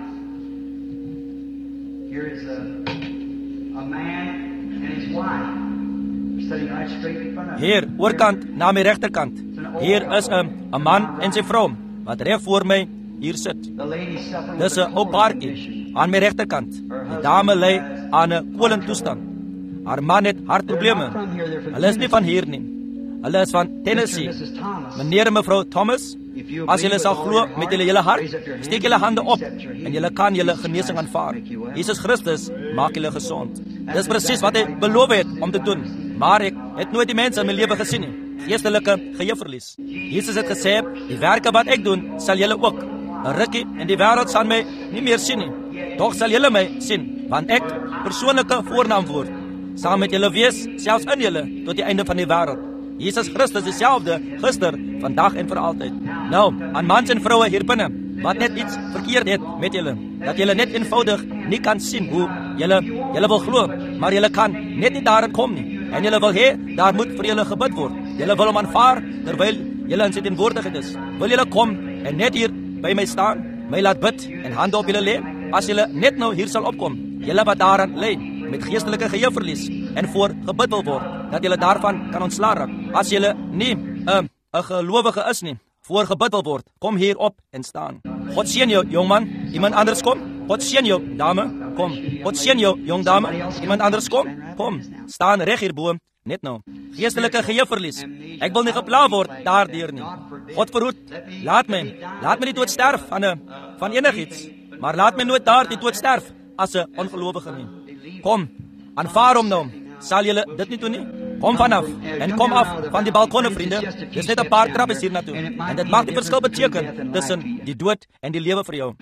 Here is a man and his wife sitting right straight in front of him. Hier, oorkant na my regterkant. Hier is 'n man en sy vrou wat reg voor my hier sit. Dis 'n ou paartjie aan my regterkant. Die dame lê aan 'n kolentoestand. Haar man het hartprobleme. Hulle is nie van hier nie. Hulle is van Tennessee. Meneer en mevrou Thomas, as julle sal glo met julle hele hart, steek julle hande op en julle kan julle genesing aanvaar. Jesus Christus maak julle gesond. Dis presies wat hy beloof het om te doen. Maar ek het nooit die mense in my lewe gesien nie. Geestelike geheueverlies. Jesus het gesê, die werke wat ek doen, sal julle ook. 'n Rukkie en die wêreld sal my nie meer sien nie. Tog sal julle my sien, want ek persoonlike voornaam word, saam met julle wees, selfs in julle, tot die einde van die wêreld. Jesus Christus dieselfde, gister, vandag en vir altyd. Nou, aan mans en vroue hier binne, wat net iets verkeerd het met julle, dat julle net eenvoudig nie kan sien hoe julle wil glo, maar julle kan net nie daarin kom nie. En julle wil hê, daar moet vir julle gebid word. Julle wil hom aanvaar, terwyl julle in sy teenwoordigheid is. Wil julle kom en net hier by my staan, my laat bid en hande op julle lê? As julle net nou hier sal opkom, julle wat daaraan lê, met geestelike geheueverlies en voor gebid wil word, dat julle daarvan kan ontslaa raak. As julle nie 'n gelowige is nie, voor gebid wil word, kom hier op en staan. God seën jou, jongman. Iemand anders kom. God seën jou, dame. Kom. God seën jou, jong dame. Iemand anders kom. Kom. Staan reg hierbo, net nou. Geestelike geheueverlies. Ek wil nie gepla word daardeur nie. God verhoed. Laat my nie dood sterf van enigiets, maar laat my nooit daardie dood sterf as 'n ongelowige nie. Kom, aanvaar hom nou. Sal julle dit nie doen nie? Kom vanaf en kom af van die balkonne, vriende. Dis net 'n paar trappe hier na toe. En dit maak die verskil beteken tussen die dood en die lewe vir jou.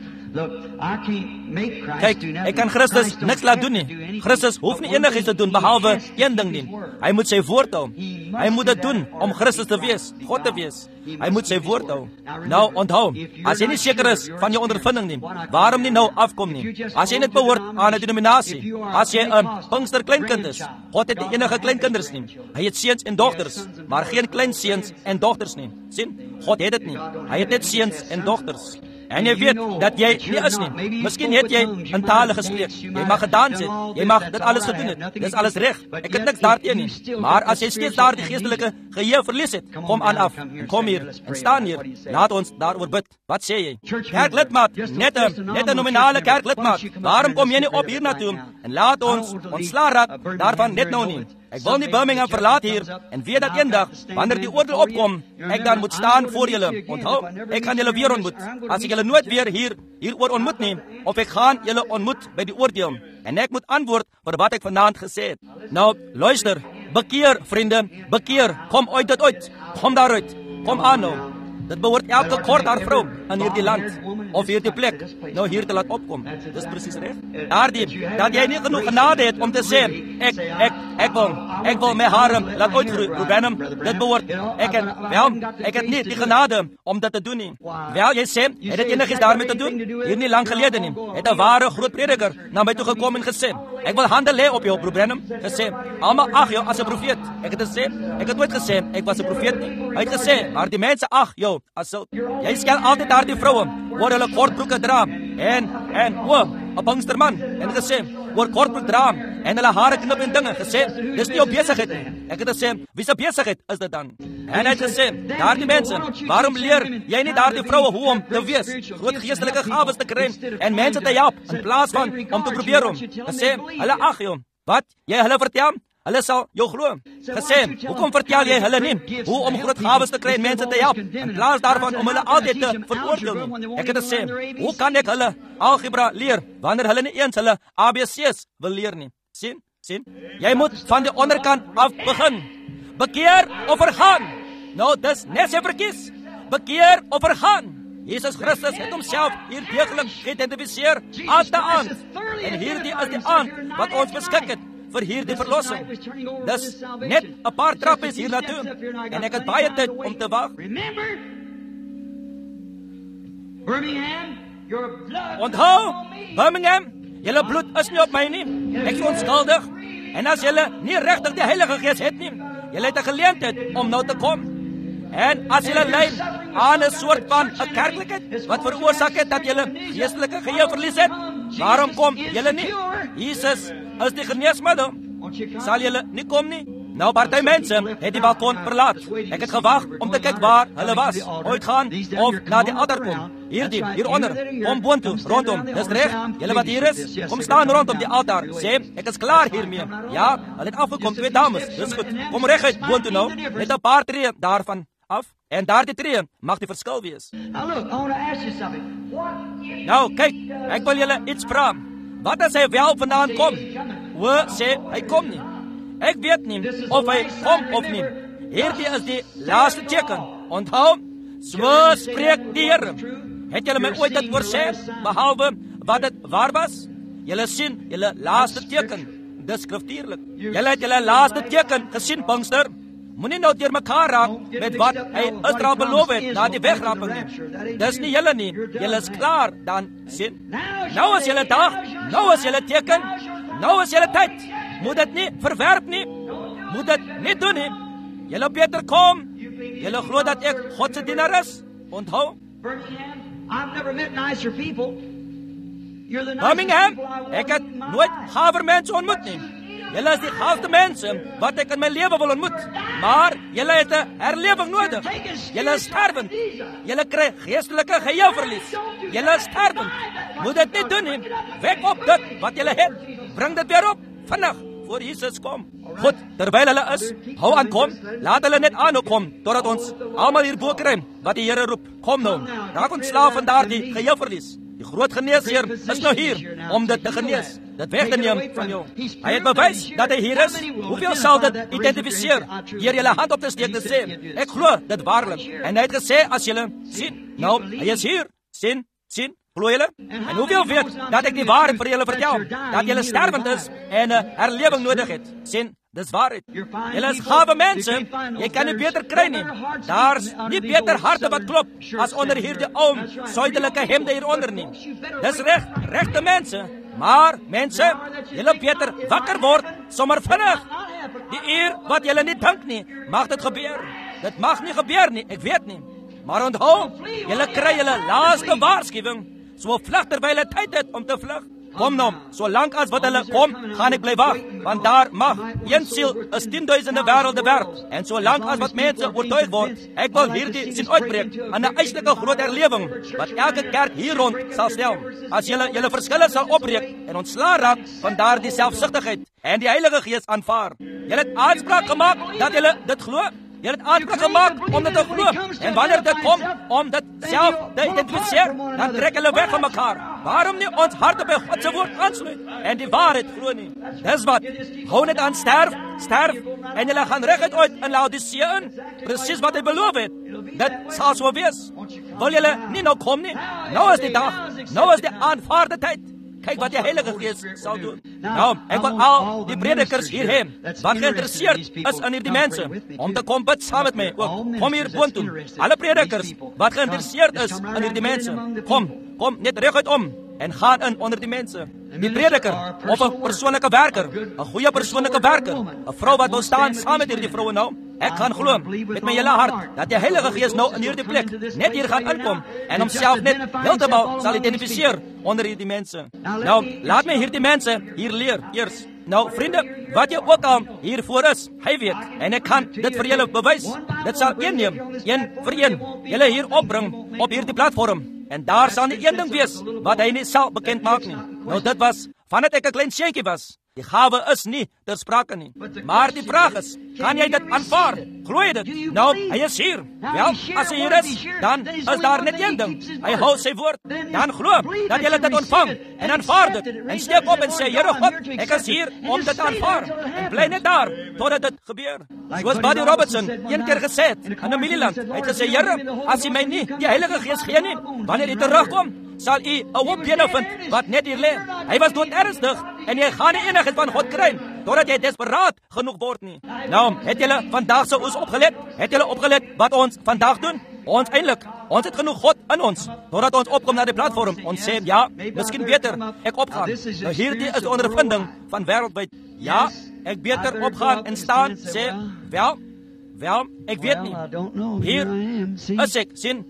Kyk, ek kan Christus niks laat doen nie. Christus hoef nie enigiets te doen behalwe een ding nie. Hy moet sy woord hou. Hy moet dit doen om Christus te wees, God te wees. Hy moet sy woord hou. Nou onthou, as jy nie seker is van jou ondervinding nie, waarom nie nou afkom nie? As jy net behoort aan 'n denominasie, as jy 'n Pinkster kleinkind is, God het nie enige kleinkinders nie. Hy het seuns en dogters, maar geen kleinseuns en dogters nie. Sien? God het dit nie. Hy het net seuns en dogters. En jy weet dat jy nie is nie. Miskien het jy in tale gespreek. Jy mag gedans het. Jy mag dit alles gedoen het. Dis alles reg. Ek het niks daarteen nie. Maar as jy steeds daardie geestelike geheue verlies het, kom aan af. En kom hier en staan hier. Laat ons daaroor bid. Wat sê jy? Kerklidmaat, net 'n nominale kerklidmaat. Waarom kom jy nie op hier na toe en laat ons ontslaa raak daarvan net nou nie? Ek wil nie Birmingham verlaat hier en weet dat eendag, wanneer die oordeel opkom, ek dan moet staan voor julle. Onthou, ek gaan julle weer ontmoet. As ek julle nooit weer hieroor ontmoet nie, of ek gaan julle ontmoet by die oordeel. En ek moet antwoord vir wat ek vanaand gesê het. Nou, luister, bekeer, vriende, bekeer. Kom uit dit uit. Kom daaruit. Kom aan nou. Dit behoort elke kort haar vrou in hierdie land of hierdie plek nou hier te laat opkom. Dis presies reg. Dat jy nie genoeg genade het om te sê ek wil my hare laat uitgroei, Branham. Dit behoort ek het nie die genade om dit te doen nie. Wel, jy sê, het dit enigiets daarmee te doen? Hier nie lang gelede nie, het 'n ware groot prediker na my toe gekom en gesê, ek wil hande lê op jou, Branham. Gesê, almal ag jou as 'n profeet. Ek het nooit gesê ek was 'n profeet nie. Hy het gesê, maar die mense ag jou. Jy skel altyd daardie vroue oor hulle kortbroeke dra en 'n Pinksterman en gesê oor kortbroek dra en hulle hare knip en dinge gesê dis nie jou besigheid nie. Ek het gesê wie se besigheid is dit dan? En hy het gesê daardie mense, waarom leer jy nie daardie vroue hoe om te wees, groot geestelike gawes te kry en mense te help in plaas van om te probeer om gesê hulle ag jou. Wat jy hulle vertel? Hulle sal jou glo. Gesê, hoekom vertel jy hulle nie hoe om groot gawes te kry en mense te help, in plaas daarvan om hulle altyd te veroordeel nie? Ek het gesê, hoe kan ek hulle algebra leer, wanneer hulle nie eens hulle ABC's wil leer nie? Sien? Jy moet van die onderkant af begin. Bekeer of vergaan. Nou, dis net jy verkies. Bekeer of vergaan. Jesus Christus het homself hier deeglik geïdentifiseer as die aand. En hierdie is die aand wat ons beskik het vir hierdie verlossing. Dis net 'n paar trappies hier na toe. En ek het baie tyd om te wag. Onthou, Birmingham, julle bloed is nie op my nie. Ek is onskuldig. En as julle nie regtig die Heilige Gees het nie, julle het 'n geleentheid om nou te kom. En as julle ly aan 'n soort van 'n kerklikheid wat veroorsaak het dat julle geestelike geheue verlies het, waarom kom julle nie? Jesus is die geneesmiddel. Sal julle nie kom nie? Nou, party mense het die balkon verlaat. Ek het gewag om te kyk waar hulle was. Uitgaan of na die altaar kom. Hieronder. Kom boontoe, rondom. Dis reg? Julle wat hier is, kom staan rondom die altaar. Sê, ek is klaar hiermee. Ja, hulle het afgekom, 2 dames. Dis goed. Kom reguit boontoe nou. Net 'n paar tree daarvan af. En daardie tree mag die verskil wees. Nou, kyk, ek wil julle iets vra. Wat as hy wel vandaan kom? Sê, hy kom nie. Ek weet nie of hy kom of nie. Hierdie is die laaste teken. Onthou, so spreek die Here. Het julle my ooit dit oorsê, behalwe wat dit waar was? Julle sien, julle laaste teken, dis skriftuurlik. Julle het julle laaste teken gesien, Pinkster. Moenie nou deur mekaar raak met wat hy Israel beloof het na die wegraping nie. Dis nie julle nie. Julle is klaar, dan sien. Nou is julle dag, nou is julle teken, nou is julle tyd. Moet dit nie verwerp nie. Moet dit nie doen nie. Julle beter kom. Julle glo dat ek God se dienaar is. Onthou. Birmingham, ek het nooit gawe mense ontmoet nie. Julle is die gaafste mense wat ek in my lewe wil ontmoet. Maar julle het 'n herlewing nodig. Julle is sterwend. Julle kry geestelike geheueverlies. Julle is sterwend. Moet dit nie doen nie. Wek op dit wat julle het. Bring dit weer op vinnig voor Jesus kom. Goed, terwyl hulle is, hou aan kom. Laat hulle net aan kom totdat ons almal hier bo kry wat die Here roep. Kom nou. Raak ontslaaf van daardie geheueverlies. Die groot geneesheer is nou hier om dit te genees. Dit weg te neem van jou. Hy het bewys dat hy hier is. Hoeveel sal dit identifiseer? Hier julle hand op te steek te sê, ek glo dit waarlik. En hy het gesê, as julle sien, nou, hy is hier. Sien, glo julle? En hoeveel weet dat ek die waarheid vir julle vertel? Dat julle sterwend is en 'n herlewing nodig het. Sien, dis waarheid. Julle is gawe mense. Jy kan nie beter kry nie. Daar's nie beter harte wat klop as onder hierdie ou suidelike hemde hieronder nie. Dis reg, regte mense. Maar mense, julle beter wakker word sommer vinnig. Die eer wat julle nie dink nie, mag dit gebeur. Dit mag nie gebeur nie, ek weet nie. Maar onthou, julle kry julle laaste waarskuwing. So vlug terwyl hulle tyd het om te vlug. Kom nou, solank as wat hulle kom, gaan ek bly wag, want daar mag een siel is 10.000 wêrelde werd. En solank as wat mense oortuig word, ek wil hierdie sien uitbreek aan 'n eislike groot herlewing wat elke kerk hier rond sal stel. As julle verskille sal opbreek en ontslaa raak van daardie selfsugtigheid en die Heilige Gees aanvaar. Julle het aanspraak gemaak dat julle dit glo. Jy het aanspraak gemaak om dit te glo. En wanneer dit kom om dit self te identifiseer, dan trek hulle weg van mekaar. Waarom nie ons harte by God se woord aansluit en die waarheid glo nie? Dis wat. Hou net aan sterf, en julle gaan reguit uit in Laodicea in. Presies wat hy beloof het. Dit sal so wees. Wil julle nie nou kom nie? Nou is die dag. Nou is die aanvaarde tyd. Kyk wat die Heilige Gees sal doen. Nou, ek wil al die predikers hier hê, wat geïnteresseerd is in hierdie mense, om te kom bid saam met my. Kom hier boontoe. Alle predikers wat geïnteresseerd is in hierdie mense, kom net reguit om en gaan in onder die mense. Die prediker of 'n persoonlike werker, 'n goeie persoonlike werker, 'n vrou wat wil staan saam met hierdie vroue nou. Ek gaan glo met my hele hart dat die Heilige Gees nou in hierdie plek net hier gaan inkom en homself net heeltemal sal identifiseer onder hierdie mense. Nou, laat my hierdie mense hier leer eers. Nou, vriende, wat jy ook al hier voor is, hy weet, en ek kan dit vir julle bewys. Dit sal een vir een, julle hier opbring op hierdie platform. En daar sal nie een ding wees wat hy nie sal bekend maak nie. Nou, dit was vandat ek 'n klein seentjie was. Die gawe is nie ter sprake nie. Maar die vraag is, kan jy dit aanvaar? Glo jy dit? Nou, hy is hier. Wel, as hy hier is, dan is daar net een ding. Hy hou sy woord. Dan glo dat jy dit ontvang en aanvaar dit. En steek op en sê, Here God, ek is hier om dit te aanvaar. En bly net daar totdat dit gebeur. Soos Buddy Robertson een keer gesê het in Namibiland. Hy het gesê, Here, as jy my nie die Heilige Gees gee nie, wanneer jy terugkom, sal u 'n hoop bene vind wat net hier lê. Hy was doodernstig en jy gaan nie enigiets van God kry totdat jy desperaat genoeg word nie. Nou, het julle vandag se oes opgelet? Het julle opgelet wat ons vandag doen? Ons eintlik, ons het genoeg God in ons totdat ons opkom na die platform. Ons sê, ja, miskien beter ek opgaan. Nou, hierdie is die ondervinding van wêreldwyd. Ja, ek beter opgaan en staan, sê, wel, ek weet nie. Hier is ek, sien,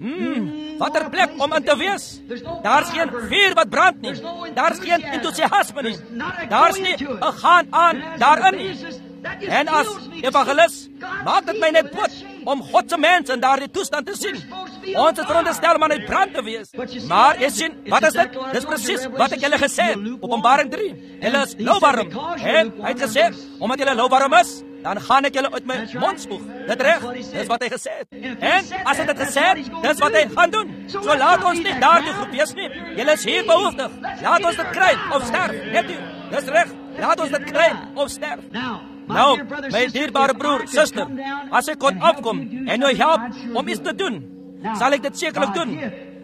wat 'n plek om in te wees. Daar's geen vuur wat brand nie. Daar's geen entoesiasme nie. Daar's nie 'n gaan aan daarin nie. En as evangelis maak dit my net dood om God se mense in daardie toestand te sien. Ons is veronderstel om aan die brand te wees. Maar jy sien, wat is dit? Dis presies wat ek julle gesê het, Openbaring 3. Julle is lauwarm. En hy het gesê, omdat julle lauwarm is, dan gaan ek julle uit my mond spoeg. Dit reg, dis wat hy gesê het. En as hy dit gesê het, dis wat hy gaan doen. So laat ons nie daardie groep wees nie. Julle is hier behoeftig. Laat ons dit kry of sterf. Net u. Dis reg. Laat ons dit kry of sterf. Nou, my dierbare broer, suster, as ek kon afkom en jou help om iets te doen, sal ek dit sekerlik doen.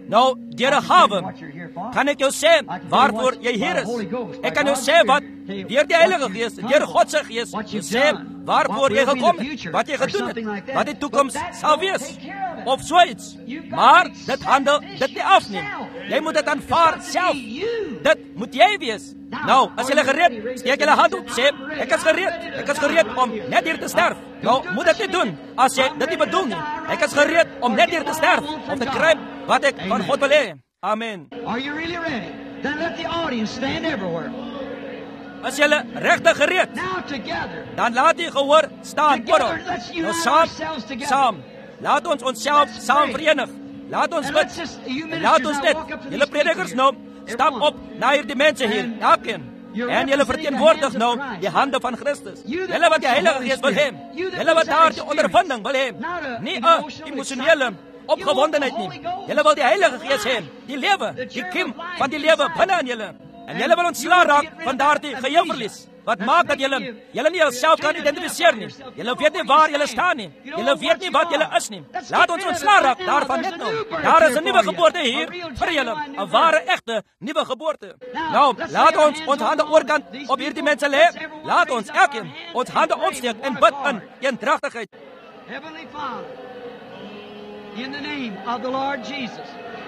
Nou, deur 'n gawe kan ek jou sê waarvoor jy hier is. Ek kan jou sê wat deur die Heilige Gees, deur God se Gees, jy sê waarvoor jy gekom het, wat jy gedoen het, wat die toekoms sal wees, of so iets. Maar dit handel dit nie af nie. Jy moet dit aanvaar self. Dit moet jy wees. Nou, as jy gereed, steek jy hand op, sê, ek is gereed om net hier te sterf. Nou, moet dit nie doen, as jy dit nie bedoel nie. Ek is gereed om net hier te sterf, om te kry wat ek van God wil hê. Amen. Are you really ready? Then let the audience stand everywhere. As jy regtig gereed, Now together. dan laat die gehoor staan oral. Together, let's unite Nou ourselves together. saam. Laat ons onsself Let's saam pray. verenig. Laat ons And bid. let's just, you En ministers laat ons now net, walk up to julle these predikers people nou, here. stap Everyone. op na hierdie mense hier, And elkeen. you're En julle representing verteenwoordig the nou hands of die Christ. hande van Christus. You that Julle wat die wants the Heilige Holy Gees wil hê. Spirit. You that Julle wat wants that daar die experience. ondervinding wil hê. Not a Nie 'n emotional emosionele excitement. opgewondenheid You nie. want the Holy Julle wil die Heilige Ghost. Gees hê, die lewe, The die germ kiem of life van die lewe inside. binne aan julle. En And julle wil ontslaa you want to raak get rid van of daardie that geheueverlies. amnesia. Wat That maak dat makes julle you nie jouself kan can't identifiseer nie. identify Julle yourself. weet nie waar julle staan nie. Julle weet nie wat julle is nie. Laat ons ontslaa raak daarvan net nou. Daar is 'n nuwe geboorte hier vir julle, 'n ware egte nuwe geboorte. Nou, laat ons hande oorkant op hierdie mense lê. Laat ons elkeen ons hande opsteek en bid in eendragtigheid. Heavenly Father, in the name of the Lord Jesus.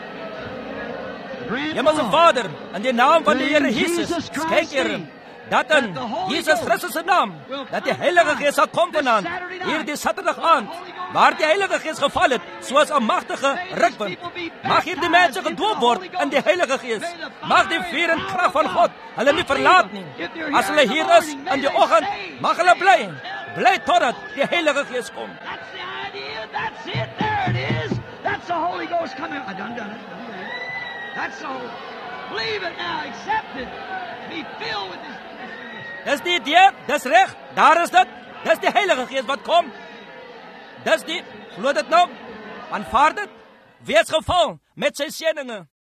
Grant Hemelse Lord, Vader, in die naam van die Here Jesus, skenk Here dat in Jesus Christus se naam, dat die Heilige Gees sal kom vanaand, hierdie Saterdag aand, waar die Heilige Gees geval het, soos 'n magtige rukwind. Mag hierdie mense gedoop word in die Heilige Gees. Mag die vuur en krag van God hulle nie verlaat nie. As hulle hier is in die oggend, mag hulle bly totdat die Heilige Gees kom. That's the idea. That's it. There it is. That's the Holy Ghost coming. I done it. That's all. Believe it now. Accept it. Be filled with this. Dis die idee, dis reg, daar is dit. Dis die Heilige Gees wat kom. Dis die, glo dit nou, aanvaar dit, wees geval met sy seëninge.